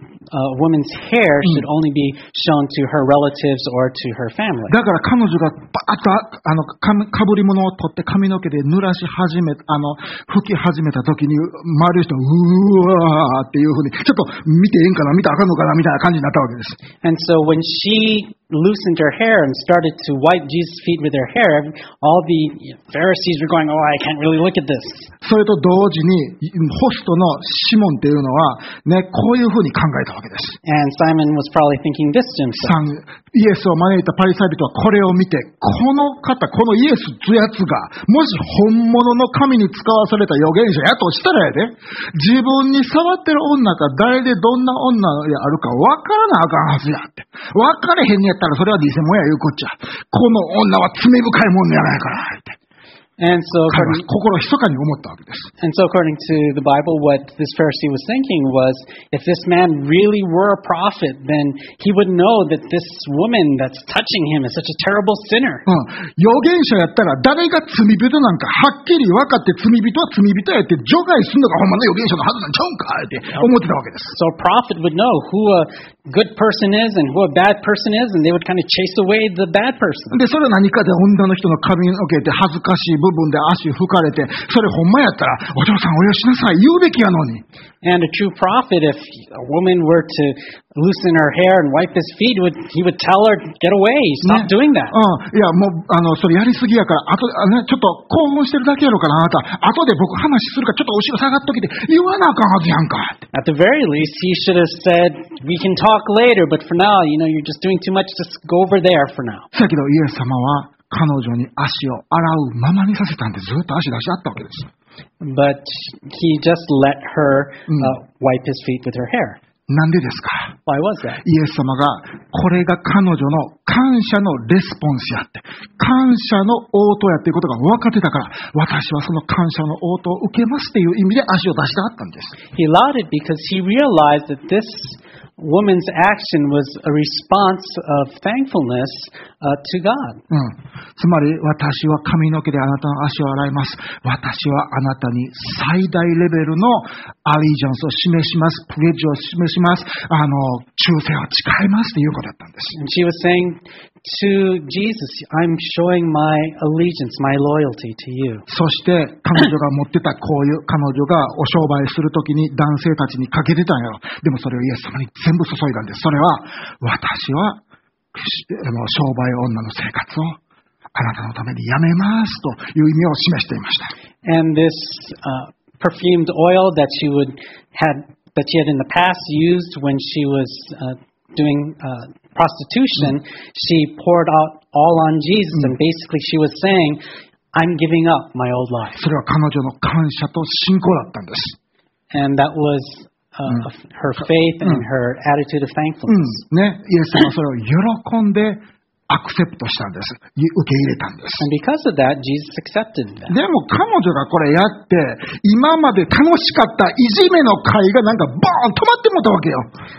a woman's hair should only be shown to her relatives or to her family. だから彼女がバーッとあのかかぶり物を取って髪の毛で濡らし始めあの拭き始めた時に周りの人うわーっていうふうにちょっと見ていいんかな見たらあかんのかなみたいな感じになったわけです。 And so when she loosened her hair and started to wipe Jesus' feet with her hair, all the Pharisees were going, "Oh, I can't really look at this." それと同時にホストのシモンっていうのはねこういうふうに考えたわけです。 And Simon was probably thinking this to himself. イエスを招いたパリサイ人はこれを見てこの方このイエスというやつがもし本物の神に使わされた預言者やとしたらやで自分に触ってる女か誰でどんな女であるか分からなあかんはずやって分かれへんやったらそれは偽物や言うこっちゃこの女は罪深いもんやないからって。 And so 彼は according, 心ひそかに思ったわけです。 and so according to the Bible, what this Pharisee was thinking was, if this man really were a prophet, then he would know that this woman that's touching him is such a terrible sinner. うん、預言者やったら誰が罪人なんかはっきり分かって罪人は罪人やって除外するのがほんまの預言者のはずなんちゃうんかって思ってたわけです。 So a prophet would know who a good person is and who a bad person is, and they would kind of chase away the bad person. で、それは何かで女の人の髪の毛で恥ずかしい部分で足拭かれて、それほんまやったら、お嬢さんおよしなさい言うべきやのに。 And a true prophet, if a woman were to loosen her hair and wipe his feet, would he would tell her, get away, stop doing that. うん、いや、もう、あの、それやりすぎやから、あと、あね、ちょっと興奮してるだけやろから、あなた、後で僕話するから、ちょっと後ろ下がっときて、言わなあかんはずやんか。 At the very least, he should have said, we can talk later, but for now, you know, you're just doing too much, just go over there for now. だけど、イエス様は、彼女に足を洗うままにさせたんで、ずっと足出しあったわけです。 But he just let her uh, wipe his feet with her hair. なんでですか？ Why was that? イエス様が、これが彼女の感謝のレスポンスやって、感謝の応答やっていうことが分かってたから、私はその感謝の応答を受けますっていう意味で足を出してあったんです。 He allowed it because he realized that this woman's action was a response of thankfulness uh, to God. うん。つまり、私は髪の毛であなたの足を洗います。私はあなたに最大レベルのアリージャンスを示します。プレッジを示します。あの、忠誠を誓いますということだったんです。 And she was saying to Jesus, I'm showing my allegiance, my loyalty to you. そして、彼女が持ってたこういう、彼女がお商売するときに男性たちにかけてたんやろ。でもそれをイエス様に全部注いだんです。それは、私は、あの商売女の生活をあなたのためにやめますという意味を示していました。 And this uh, perfumed oil that she would had that she had in the past used when she was uh, doing uh, prostitution, she poured out all on Jesus, and basically she was saying, "I'm giving up my old life." それは彼女の感謝と信仰だったんです。 And that was uh, her faith and her attitude of う thankfulness. ん、ね、イエス様はそれを喜んでアクセプトしたんです。受け入れたんです。 And because of that, Jesus accepted that. でも彼女がこれやって、今まで楽しかったいじめの会がなんかボーン止まってもたわけよ。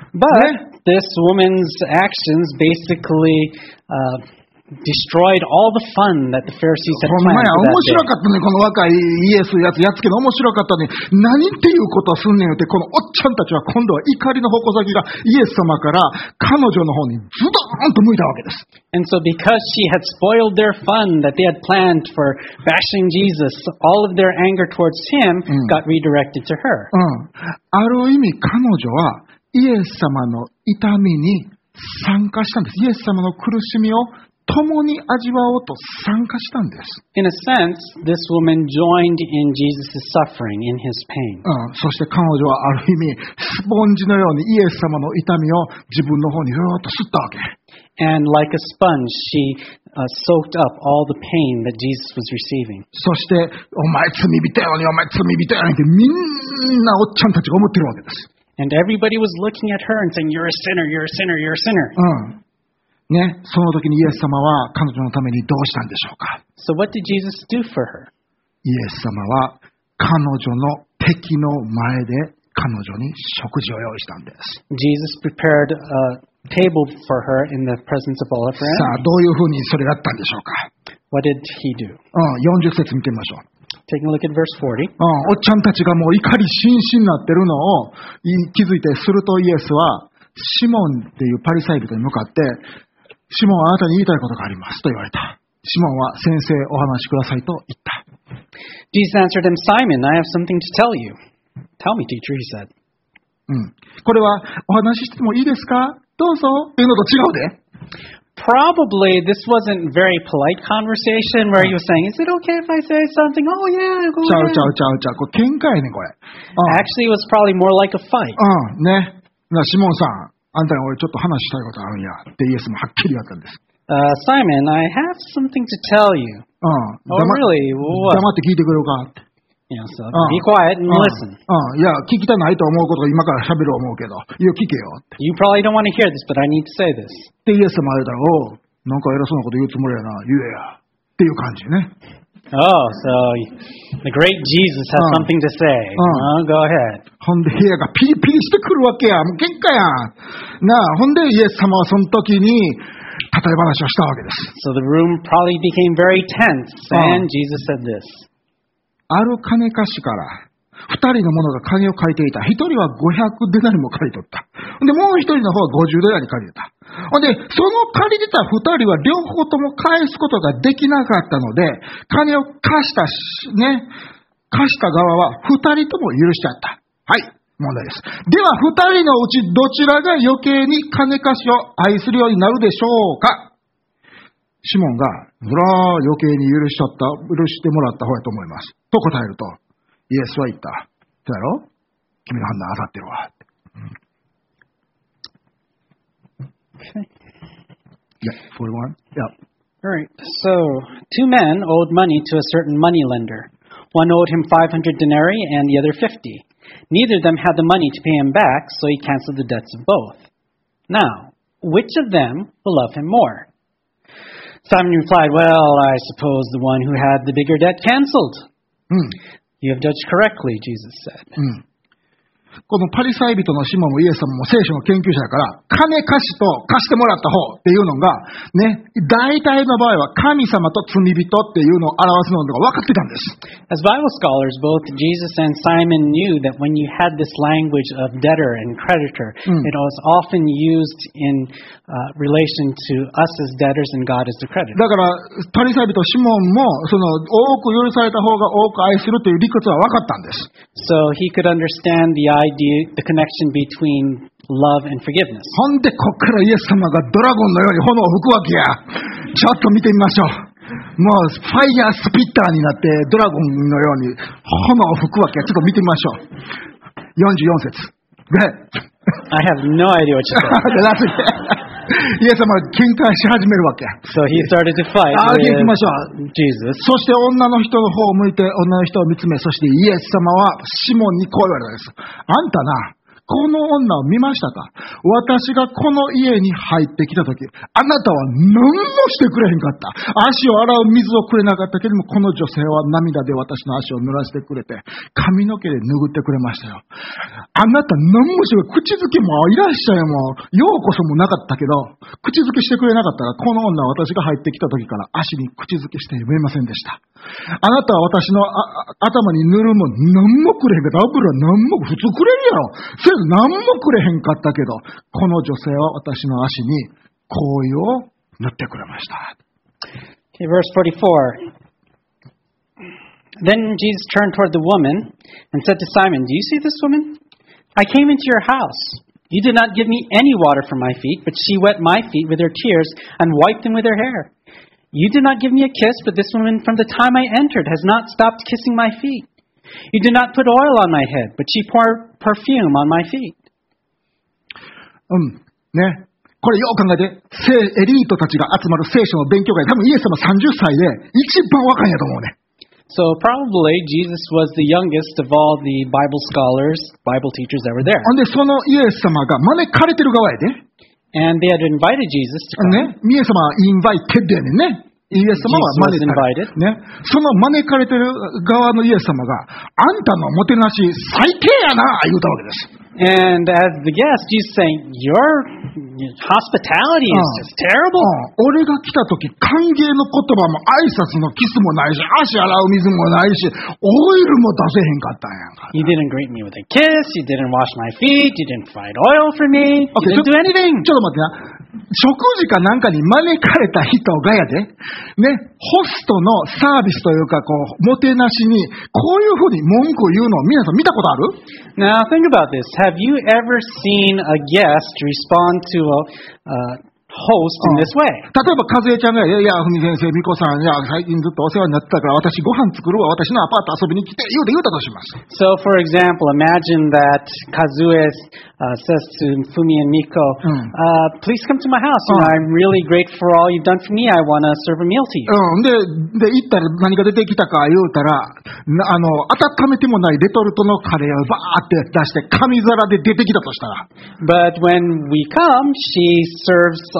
But this woman's actions basically uh, destroyed all the fun that the Pharisees had ほんま planned や、 for 面 that 白 day. かったね、この若いイエスやつやっつけど面白かったね。何っていうことをすんねんよって、このおっちゃんたちは今度は怒りの矛先がイエス様から彼女の方にズドーンと向いたわけです。 And so because she had spoiled their fun that they had planned for bashing Jesus, all of their anger towards him got redirected to her. うん。ある意味彼女はイエス様の痛みに参加したんです。イエス様の苦しみを共に味わおうと参加したんです。 In a sense, this woman joined in Jesus' suffering, in his pain. うん、そして彼女はある意味スポンジのようにイエス様の痛みを自分の方にふーっと吸ったわけ。 And like a sponge, she uh, soaked up all the pain that Jesus was receiving. そしてお前罪人やのにお前罪人やのにってみんなおっちゃんたちが思ってるわけです。 And everybody was looking at her and saying, "You're a sinner, you're a sinner, you're a sinner." うん。ね、その時にイエス様は彼女のためにどうしたんでしょうか。 So what did Jesus do for her? イエス様は彼女の敵の前で彼女に食事を用意したんです。 Jesus prepared a table for her in the presence of all of her さあ、 enemies. どういうふうにそれやったんでしょうか。 What did he do? うん、よんじゅっ節見てみましょう。 Taking a look at verse forty. うん、おっちゃんたちがもう怒り心身になってるのを気づいて、するとイエスはシモンっていうパリサイ人に向かって、シモンはあなたに言いたいことがありますと言われた。シモンは先生お話しくださいと言った。 Jesus answered him, "Simon, I have something to tell you." "Tell me, teacher," he said. うん。これはお話ししてもいいですかどうぞっていうのと違うで。 Probably this wasn't very polite conversation where he was saying, "Is it okay if I say something?" "Oh yeah, go ちゃう ahead." ちゃうちゃうちゃう。これ喧嘩やねん、これ。うん Actually, it was probably more like a fight. うん、ね。なシモンさん、あんたに俺ちょっと話したいことあるんやってイエスもはっきり言われたんです。 Uh, Simon, I have something to tell you. うん。 Oh, really? 黙 What? って聞いてくれるかって。 You know, so Uh. be quiet and うん listen. うん。いや、聞きたないと思うことを今から喋る思うけど、いや、聞けよって。 You probably don't want to hear this, but I need to say this. で、イエス様が言うたら、おう、なんか偉そうなこと言うつもりやな、言えや。っていう感じね。 Oh, so the great Jesus has Uh. something to say. Uh. Oh, go ahead. ほんで部屋がピリピリしてくるわけや。もう喧嘩やん。なあ、ほんでイエス様はその時に例え話をしたわけです。 So the room probably became very tense, Uh. and Jesus said this. ある金貸しから二人の者が金を借りていた。一人は五百デナリも借り取った。で、もう一人の方は五十デナリ借りてた。ほんで、その借りてた二人は両方とも返すことができなかったので、金を貸したし、ね、貸した側は二人とも許しちゃった。はい、問題です。では、二人のうちどちらが余計に金貸しを愛するようになるでしょうか？シモンが、それは余計に許しちゃった、許してもらった方やと思います。と答えると、イエスは言った。そうやろ？君の判断当たってるわ。Yeah, forty-one. Yeah. All right. So, two men owed money to a certain moneylender. One owed him five hundred denarii and the other fifty. Neither of them had the money to pay him back, so he canceled the debts of both. Now, which of them will love him more? Simon replied, well, I suppose the one who had the bigger debt canceled. Mm. You have judged correctly, Jesus said. Mm. このパリサイ人のシモンもイエス様も聖書の研究者だから、金貸しと貸してもらった方っていうのが、ね、大体の場合は神様と罪人っていうのを表すのが分かってたんです。 As Bible scholars, both Jesus and Simon knew that when you had this language of debtor and creditor, Mm. it was often used in uh, relation to us as debtors and God as the creditor. だから、パリサイ人シモンも、その、多く許された方が多く愛するという理屈は分かったんです。 So he could understand the idea, the connection between love and forgiveness. ほんで、こっからイエス様がドラゴンのように炎を吹くわけや。ちょっと見てみましょう。もう、ファイヤースピッターになって、ドラゴンのように炎を吹くわけや。ちょっと見てみましょう。よんじゅうよん節。で、 I have no idea what you said. イエス様が喧嘩し始めるわけ。 So he started to fight ああ、行きましょう。 with Jesus. そして女の人の方を向いて、女の人を見つめ、そしてイエス様はシモンにこう言われたんです。あんたな、この女を見ましたか？私がこの家に入ってきたとき、あなたは何もしてくれへんかった。足を洗う水をくれなかったけれども、この女性は涙で私の足を濡らしてくれて、髪の毛で拭ってくれましたよ。あなた何もしてくれ、口づけもいらっしゃいも、ようこそもなかったけど、口づけしてくれなかったら、この女は私が入ってきたときから足に口づけして見えませんでした。あなたは私の頭に塗るもん何もくれへんかった。油何も、普通くれるやろ。何もくれへんかったけど、この女性は私の足に香油を塗ってくれました。 Okay, verse forty-four. Then Jesus turned toward the woman and said to Simon, do you see this woman? I came into your house. You did not give me any water for my feet, but she wet my feet with her tears and wiped them with her hair. You did not give me a kiss, but this woman from the time I entered has not stopped kissing my feet. You did not put oil on my head, but she poured perfume on my feet. うん。ね。これよう考えて、聖エリートたちが集まる聖書の勉強会、多分イエス様さんじゅっさいで一番若いんやと思うね。 So probably Jesus was the youngest of all the Bible scholars, Bible teachers that were there. ほんで、そのイエス様が招かれてる側やで。 And they had invited Jesus to come. ね。イエス様はインバイテッドやねんね。イエス様は招かれて、ね、その招かれてる側のイエス様が、あんたのもてなし最低やな、言うたわけです。 And as the guest, Jesus saying, your hospitality is just terrible. 俺が来た時、歓迎の言葉も挨拶のキスもないし、足洗う水もないし、オイルも出せへんかったんやんか。 You didn't greet me with a kiss, you didn't wash my feet, you didn't provide oil for me, you Okay, didn't do anything. ちょっと待ってな。食事かなんかに招かれた人がやで、ね、ホストのサービスというか、こう、もてなしに、こういうふうに文句言うのを皆さん見たことある？ Now think about this. Have you ever seen a guest respond to a uh, host in this way? 例えば、和江ちゃんが、いやいや、ふみ先生、みこさん、いや、最近ずっとお世話になってたから、私ご飯作るわ、私のアパート遊びに来て、言うて言うたとします。 So, for example, imagine that Kazue uh, says to Fumi and Miko, Mm. uh, please come to my house. You know, Oh. I'm really grateful for all you've done for me. I want to serve a meal to you. うん。で、で、行ったら何が出てきたか言うたら、なあの、温めてもないレトルトのカレーをバーって出して、紙皿で出てきたとしたら。 But when we come, she serves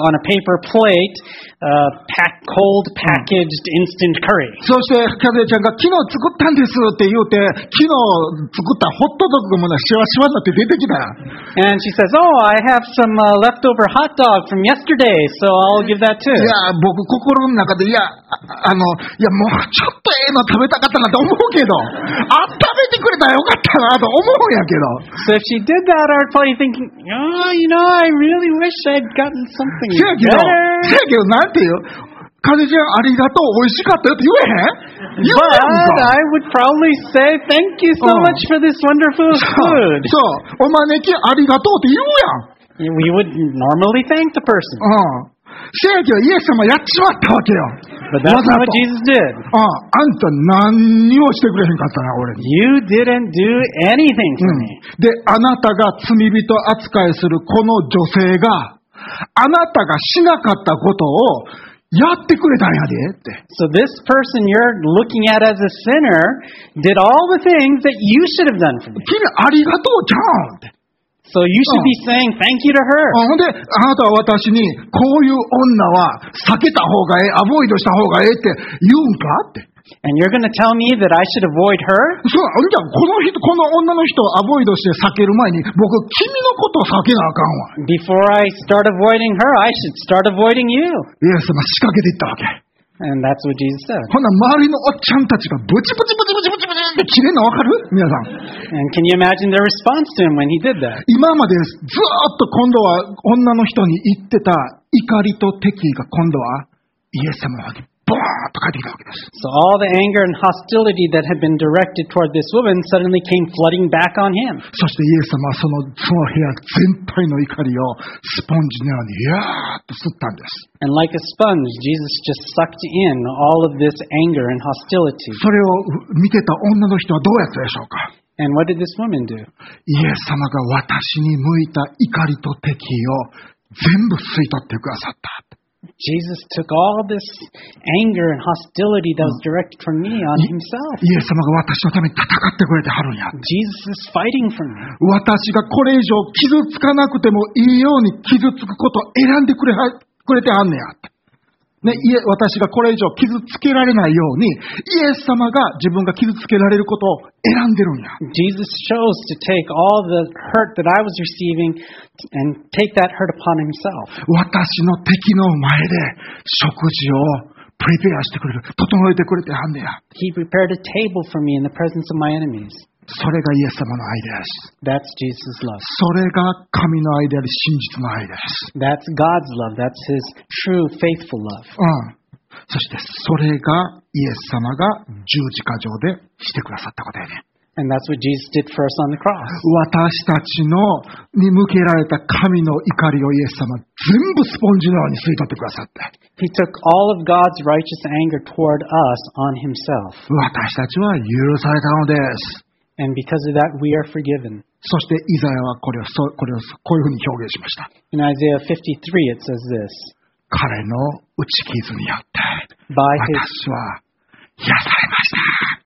on a paper plate, uh, pack, cold packaged instant curry. そして、かずえちゃんが昨日作ったんですって言うて、昨日作ったホットドッグもな、シワシワになって出てきたら。 And she says, oh, I have some uh, leftover hot dog from yesterday, so I'll give that too. いや、僕心の中で、いや、ああの、いや、もうちょっとええの食べたかったなと思うけど、温めてくれたらよかったなと思うんやけど。 So if she did that, I would probably thinking, oh, you know, I really wish I'd gotten something せやけど、 better. せやけど、なんて言うかぜちゃんありがとう、美味しかったよって言えへん言うやん But か。 I would probably say, thank you so Oh. much for this wonderful そう food. そう、お招きありがとうって言うやん。 We would normally thank the person. うん。せやけど、イエス様やっちまったわけよ。 But that's わざ not what と。 Jesus did. ああ、あんた何をしてくれへんかったな、俺に。 You didn't do anything う for ん me. で、あなたが罪人扱いするこの女性が、あなたがしなかったことをやってくれたんやでって。 So this person you're looking at as a sinner did all the things that you should have done for me. 君ありがとうじゃんって。 So you should be saying thank you to her. あほんで、あなたは私に、こういう女は避けた方がええ、アボイドした方がええって言うんかって。 And you're going to tell me that I should avoid her? そう、じゃあこの人、この女の人をアボイドして避ける前に、僕、君のことを避けなあかんわ。 Before I start avoiding her, I should start avoiding you. イエス様仕掛けていったわけ。 And that's what Jesus said. ほんなら周りのおっちゃんたちがブチブチブチブチブチブチって切れんのわかる皆さん。 And can you imagine their response to him when he did that? 今までずーっと今度は女の人に言ってた怒りと敵意が今度はイエス様の方にボーンと帰ってきたわけです。 So all the anger and hostility that had been directed toward this woman suddenly came flooding back on him. そしてイエス様はその、その部屋全体の怒りをスポンジのようにやーっと吸ったんです。 And like a sponge, Jesus just sucked in all of this anger and hostility. それを見てた女の人はどうやったでしょうか。 And what did this woman do? イエス様が私に向いた怒りと敵意を全部吸い取ってくださった。 Jesus took all this anger and hostility that was directed from me on himself. イエス様が私のために戦ってくれてはるんや。 Jesus is fighting for me. 私がこれ以上傷つかなくてもいいように傷つくことを選んでくれはくれてはんねや。ね、いえ、私がこれ以上傷つけられないように、イエス様が自分が傷つけられることを選んでるんや。 Jesus chose to take all the hurt that I was receiving and take that hurt upon himself. 私の敵の前で食事をプレペアしてくれる、整えてくれてはんねや。 He prepared a table for me in the presence of my enemies. それがイエス様の愛です。 That's Jesus' love. それが神の愛であり真実の愛です。 That's God's love. That's His true, faithful love. うん。そしてそれがイエス様が十字架上でしてくださったことやね。 And that's what Jesus did for us on the cross. 私たちのに向けられた神の怒りをイエス様全部スポンジのように吸い取ってくださって。 He took all of God's righteous anger toward us on Himself. 私たちは許されたのです。 And because of that, we are forgiven. そしてイザヤはこれをそこれをこういうふうに表現しました。 In Isaiah fifty-three, it says this. 彼の打ち傷によって By his, 私は癒されました。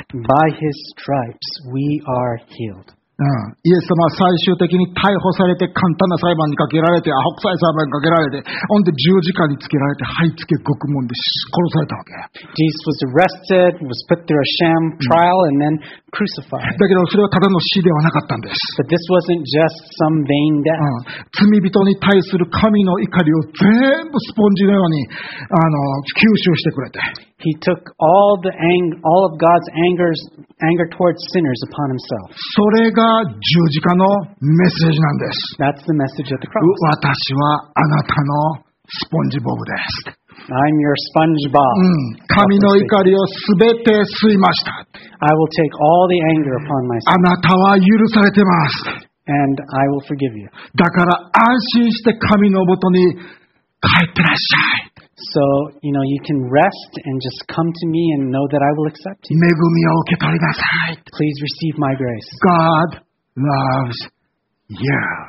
by his stripes, we are healed. うん、イエス様は最終的に逮捕されて簡単な裁判にかけられて、アホ臭い裁判にかけられて、ほんで十字架につけられて、灰つけ獄門で殺されたわけ。 Jesus was arrested, was put through a sham trial, and then crucified. だけどそれはただの死ではなかったんです。 But this wasn't just some vain death. うん、罪人に対する神の怒りを全部スポンジのようにあの吸収してくれて。 He took all the ang- all of God's angers, anger towards sinners upon himself. それが十字架のメッセージなんです。 That's the message of the cross. 私はあなたのスポンジボブです。 I'm your SpongeBob. うん、神の怒りをすべて吸いました。 I will take all the anger upon あ myself, なたは許されてます。 and I will forgive you. だから安心して神のもとに帰ってらっしゃい。 So, you know, you can rest and just come to me and know that I will accept you. 恵みを受け取りなさい。 Please receive my grace. God loves you.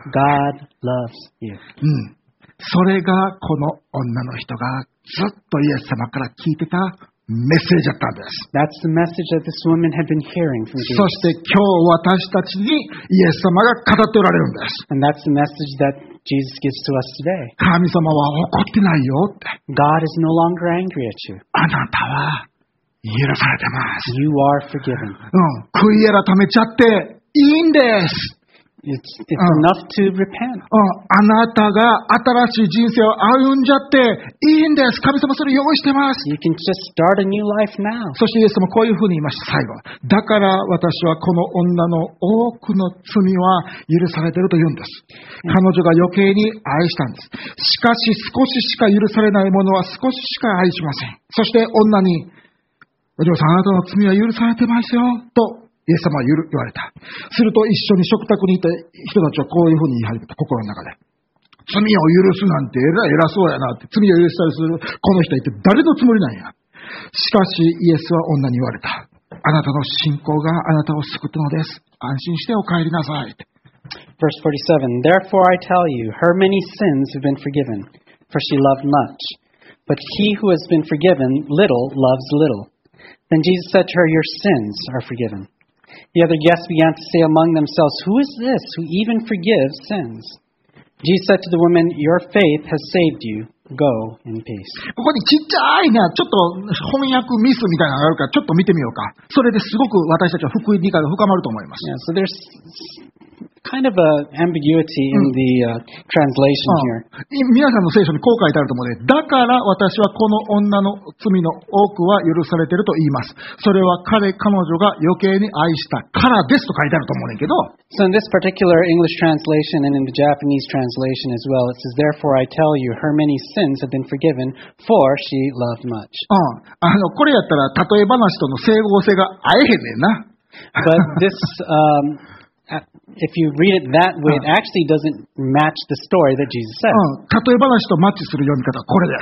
God loves you. うん。それがこの女の人がずっとイエス様から聞いてたメッセージだったんです。 That's the message that this woman had been hearing from そ Jesus. して今日私たちにイエス様が語っておられるんです。 And that's the message that Jesus gives to us today. 神様は怒ってないよって。 God is no longer angry at you. あなたは許されてます。 You are forgiven. うん、悔い改めちゃっていいんです。 It's, it's Oh. enough to repent. うん、あなたが新しい人生を歩んじゃっていいんです。神様それ用意してます。 You can just start a new life now. そしてイエス様こういうふうに言いました。最後。だから私はこの女の多くの罪は許されていると言うんです。彼女が余計に愛したんです。しかし少ししか許されないものは少ししか愛しません。そして女に、お嬢さんあなたの罪は許されてますよとイエス様は言われた。すると一緒に食卓にいた人たちはこういうふうに言い始めた。心の中で。罪を許すなんてえらい偉そうやなって。罪を許したりするこの人は一体誰のつもりなんや。しかしイエスは女に言われた。あなたの信仰があなたを救ったのです。安心してお帰りなさい。 Verse forty-seven, Therefore I tell you, her many sins have been forgiven, for she loved much. But he who has been forgiven little loves little. Then Jesus said to her, Your sins are forgiven. The other guests began to say among themselves, Who is this who even forgives sins? Jesus said to the woman, Your faith has saved you. Go in peace. ここにちっちゃいね、ちょっと翻訳ミスみたいなのがあるから、ちょっと見てみようか。それですごく私たちは福音理解が深まると思います。 Yeah, so there's kind of a ambiguity in the uh, translation here. 皆さんの聖書にこう書いてあると思うね。だから私はこの女の罪の多くは許されていると言います。それは彼、彼女が余計に愛したからですと書いてあると思うねんけど。 So in this particular English translation and in the Japanese translation as well, it says, Therefore I tell you, her many sins have been forgiven, for she loved much. うん。あの、これやったら、例え話との整合性が合えへんねんな。 But this, um, if you read it that way, it actually doesn't match the story that Jesus said. うん。例え話とマッチする読み方はこれです。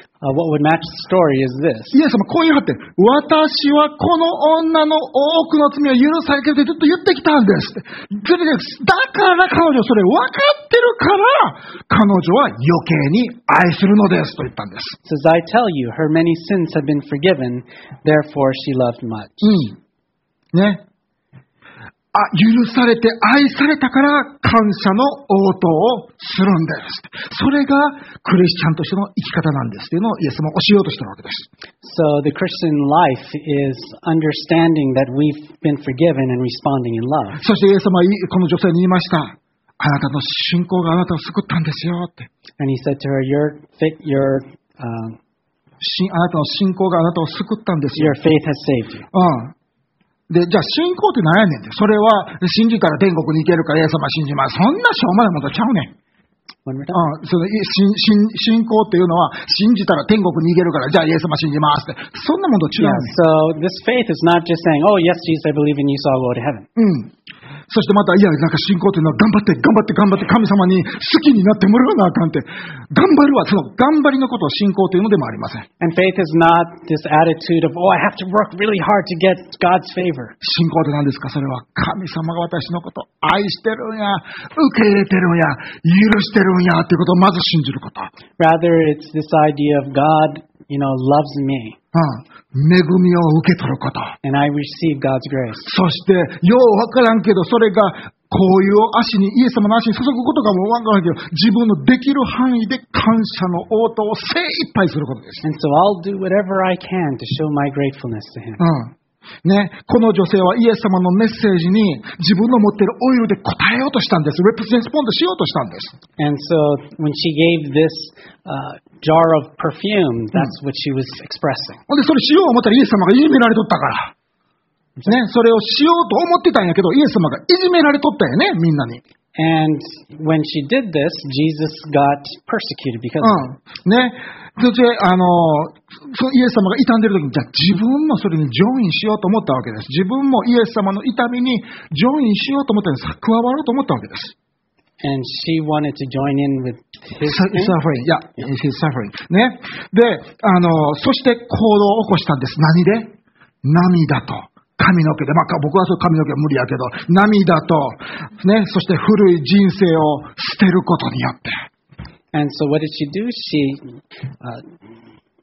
Uh, what would match the story is this. イエス様こう言い張ってる。私はこの女の多くの罪を許されてるってずっと言ってきたんですって。それでだから彼女それ分かってるから彼女は余計に愛するのですと言ったんです。 It says, I tell you, her many sins have been forgiven, therefore she loved much. うん。ね。あ、許されて愛されたから感謝の応答をするんです。それがクリスチャンとしての生き方なんですというのをイエスも教えようとしているわけです。 So the Christian life is understanding that we've been forgiven and responding in love. そしてイエス様はこの女性に言いました。あなたの信仰があなたを救ったんですよって。 And he said to her, Your faith, your, uh, しあなたの信仰があなたを救ったんですよ。 your faith has saved you. うん。で、じゃあ信仰って何やねんって。それは信じたら天国に行けるからイエス様信じます。そんなしょうもないものとちゃうねん。 One more time. うん、その信信信仰っていうのは信じたら天国に行けるからじゃあイエス様信じますってそんなものと違う Yeah, ねん。 so this faith is not just saying, oh, yes, Jesus, I believe in you, so I'll go to heaven. うん。そしてまた、いや、なんか信仰というのは頑張って、頑張って、頑張って神様に好きになってもらわなあかんって。頑張るは、その頑張りのことを信仰というのでもありません。 And faith is not this attitude of, oh, I have to work really hard to get God's favor. 信仰って何ですか？それは神様が私のこと愛してるんや、受け入れてるんや、許してるんやということをまず信じること。 Rather, it's this idea of God, you know, loves me. うん、恵みを受け取ること。 And I receive God's grace. そして、ようわからんけど、それが、こういう足に、イエス様の足に注ぐことかもわからんけど、自分のできる範囲で感謝の応答を精一杯することです。 And so I'll do whatever I can to show my gratefulness to Him. うん。ね、この女性はイエス様のメッセージに自分の持っているオイルで答えようとしたんです。レプレスポンドしようとしたんです。 And so when she gave this uh, jar of perfume, that's what she was expressing. ほんでそれしよう思ったらイエス様がいじめられとったから。ね、それをしようと思ってたんやけど、イエス様がいじめられとったよね、みんなに。 And when she did this, Jesus got persecuted because of it. うん。ね。そして、あの、そイエス様が傷んでる時に、じゃあ自分もそれにジョインしようと思ったわけです。自分もイエス様の痛みにジョインしようと思ったんです。加わろうと思ったわけです。 And she wanted to join in with his suffering. Yeah, his suffering. ね。で、あの、そして行動を起こしたんです。何で？涙と。髪の毛で、まあ、僕はそう髪の毛は無理やけど、涙と、ね、そして古い人生を捨てることによって。 And so what did she do? She uh,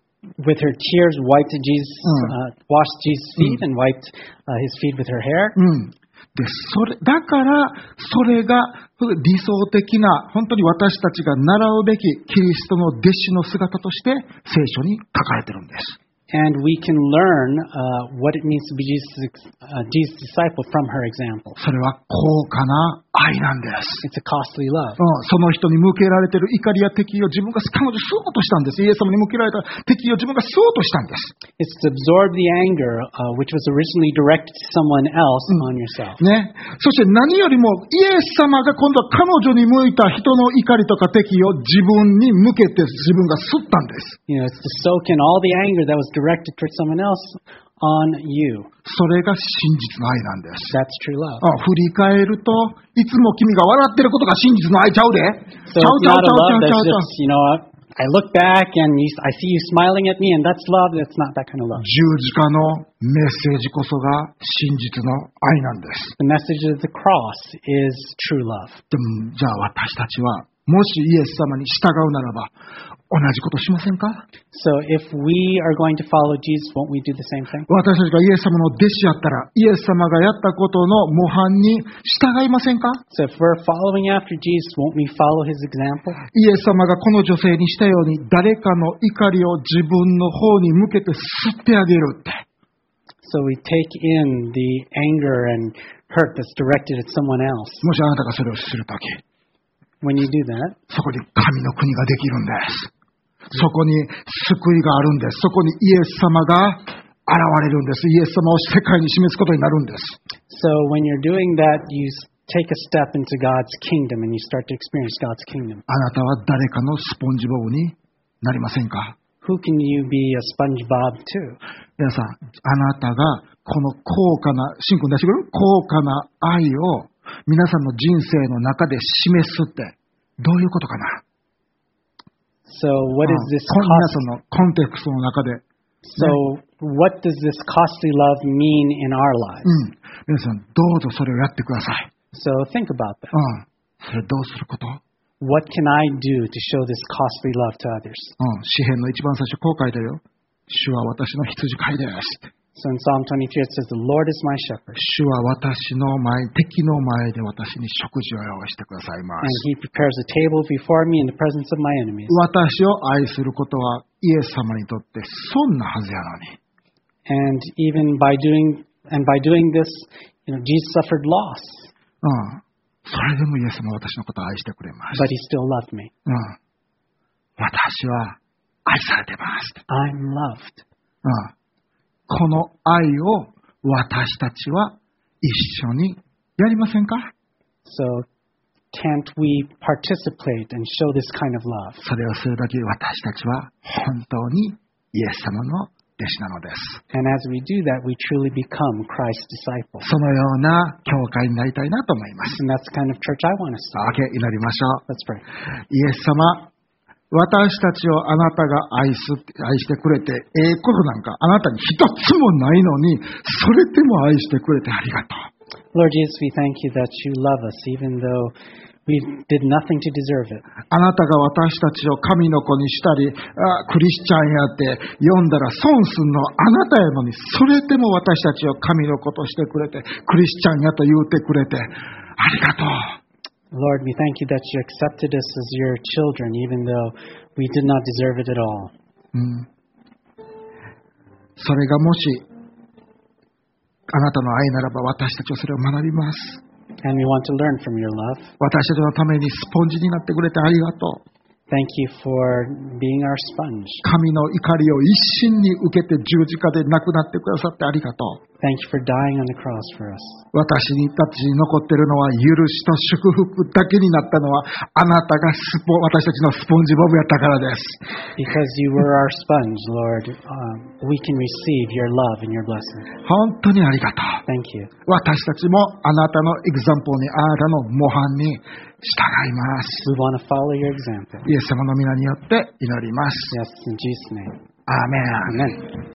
with her tears, wiped Jesus, uh, washed Jesus' feet and wiped uh, his feet with her hair. うん。で、それ、だから、それが理想的な、本当に私たちが習うべきキリストの弟子の姿として聖書に書かれてるんです。 And we can learn uh, what it means to be Jesus' uh, Jesus' disciple from her example. それは高価な愛なんです。 It's a costly love. うん、その人に向けられている怒りや敵意を自分が彼女吸おうとしたんです。イエス様に向けられた敵意を自分が吸おうとしたんです。 It's to absorb the anger uh, which was originally directed to someone else on yourself. ね。そして何よりもイエス様が今度は彼女に向いた人の怒りとか敵意を自分に向けて自分が吸ったんです。 You know, it's to soak in all the anger that was directed towards someone else on you. それが真実の愛なんです。 That's true love. あ、振り返るといつも君が笑ってることが真実の愛ちゃうで。 So ちゃう it's ちゃ not う a ちゃう love ちゃう that's ちゃうちゃう。 just, you know, I look back and you, I see you smiling at me and that's love. That's not that kind of love. 十字架のメッセージこそが真実の愛なんです。 The message of the cross is true love. でもじゃあ私たちはもしイエス様に従うならば同じことしませんか？ So if we are going to follow Jesus, won't we do the same thing? 私たちがイエス様の弟子やったらイエス様がやったことの模範に従いませんか？ So if we're following after Jesus, won't we follow his example? イエス様がこの女性にしたように誰かの怒りを自分の方に向けて吸ってあげるって。 So we take in the anger and hurt that's directed at someone else. もしあなたがそれをするとき、 When you do that, そこに神の国ができるんです。そこに救いがあるんです。そこにイエス様が現れるんです。イエス様を世界に示すことになるんです。 so when you're doing that, you take a step into God's kingdom and you start to experience God's kingdom. あなたは誰かのスポンジボブになりませんか？ Who can you be a SpongeBob to? 皆さん、あなたがこの高価な、シン君出してくる高価な愛を皆さんの人生の中で示すってどういうことかな？ So what is this こん cost? 皆さんのコンテクストの中で、 So what does this costly love mean in our う lives? ん、皆さんどうぞそれをやってください。 So think about that. うん、それどうすること？ What can I do to show this costly love to others? うん、詩篇の一番最初こう書いてるよ。主は私の羊飼いです。 So in Psalm twenty-three it says, "The Lord is my shepherd, 主は私の前、敵の前で私に食事を用意してくださいま and す。 He prepares a table before me in the presence of my enemies." 私を愛することはイエス様にとって損なはずやのに。 And even by doing and by doing this, you know, Jesus suffered loss, うん。それでもイエス様は私のことを愛してくれます。 but He still loved me. うん。私は愛されてます。 I'm loved. うん。この愛を私たちは一緒にやりませんか？ So can't we participate and show this kind of love? それをするだけ私たちは本当にイエス様の弟子なのです。 And as we do that, we truly become Christ's disciples. そのような教会になりたいなと思います。 And that's the kind of church I want us to be. OK、祈りましょう。 Let's pray. イエス様、私たちをあなたが愛す、愛してくれて、ええことなんかあなたに一つもないのに、それでも愛してくれてありがとう。 Lord Jesus, we thank you that you love us even though we did nothing to deserve it. あなたが私たちを神の子にしたり、あクリスチャンやって読んだら損すんのあなたやのに、それでも私たちを神の子としてくれて、クリスチャンやと言うてくれて、ありがとう。 Lord, we thank you that you accepted us as your children even though we did not deserve it at all. うん、それがもしあなたの愛ならば私たちはそれを学びます。 And we want to learn from your love. 私たちのためにスポンジになってくれてありがとう。 Thank you for being our sponge. 神の怒りを一心に受けて十字架で亡くなってくださってありがとう。 Thank you for dying on the cross for us. 私たちに残っているのは許しと祝福だけになったのはあなたがスポ私たちのスポンジボブやったからです。 Because you were our sponge, Lord, um, we can receive your love and your blessing. 本当にありがとう。 Thank you. 私たちもあなたのエグザンプルにあなたの模範に従います。 We want to follow your example. イエス様の皆によって祈ります。 Yes, in Jesus' name. アーメン。 Amen.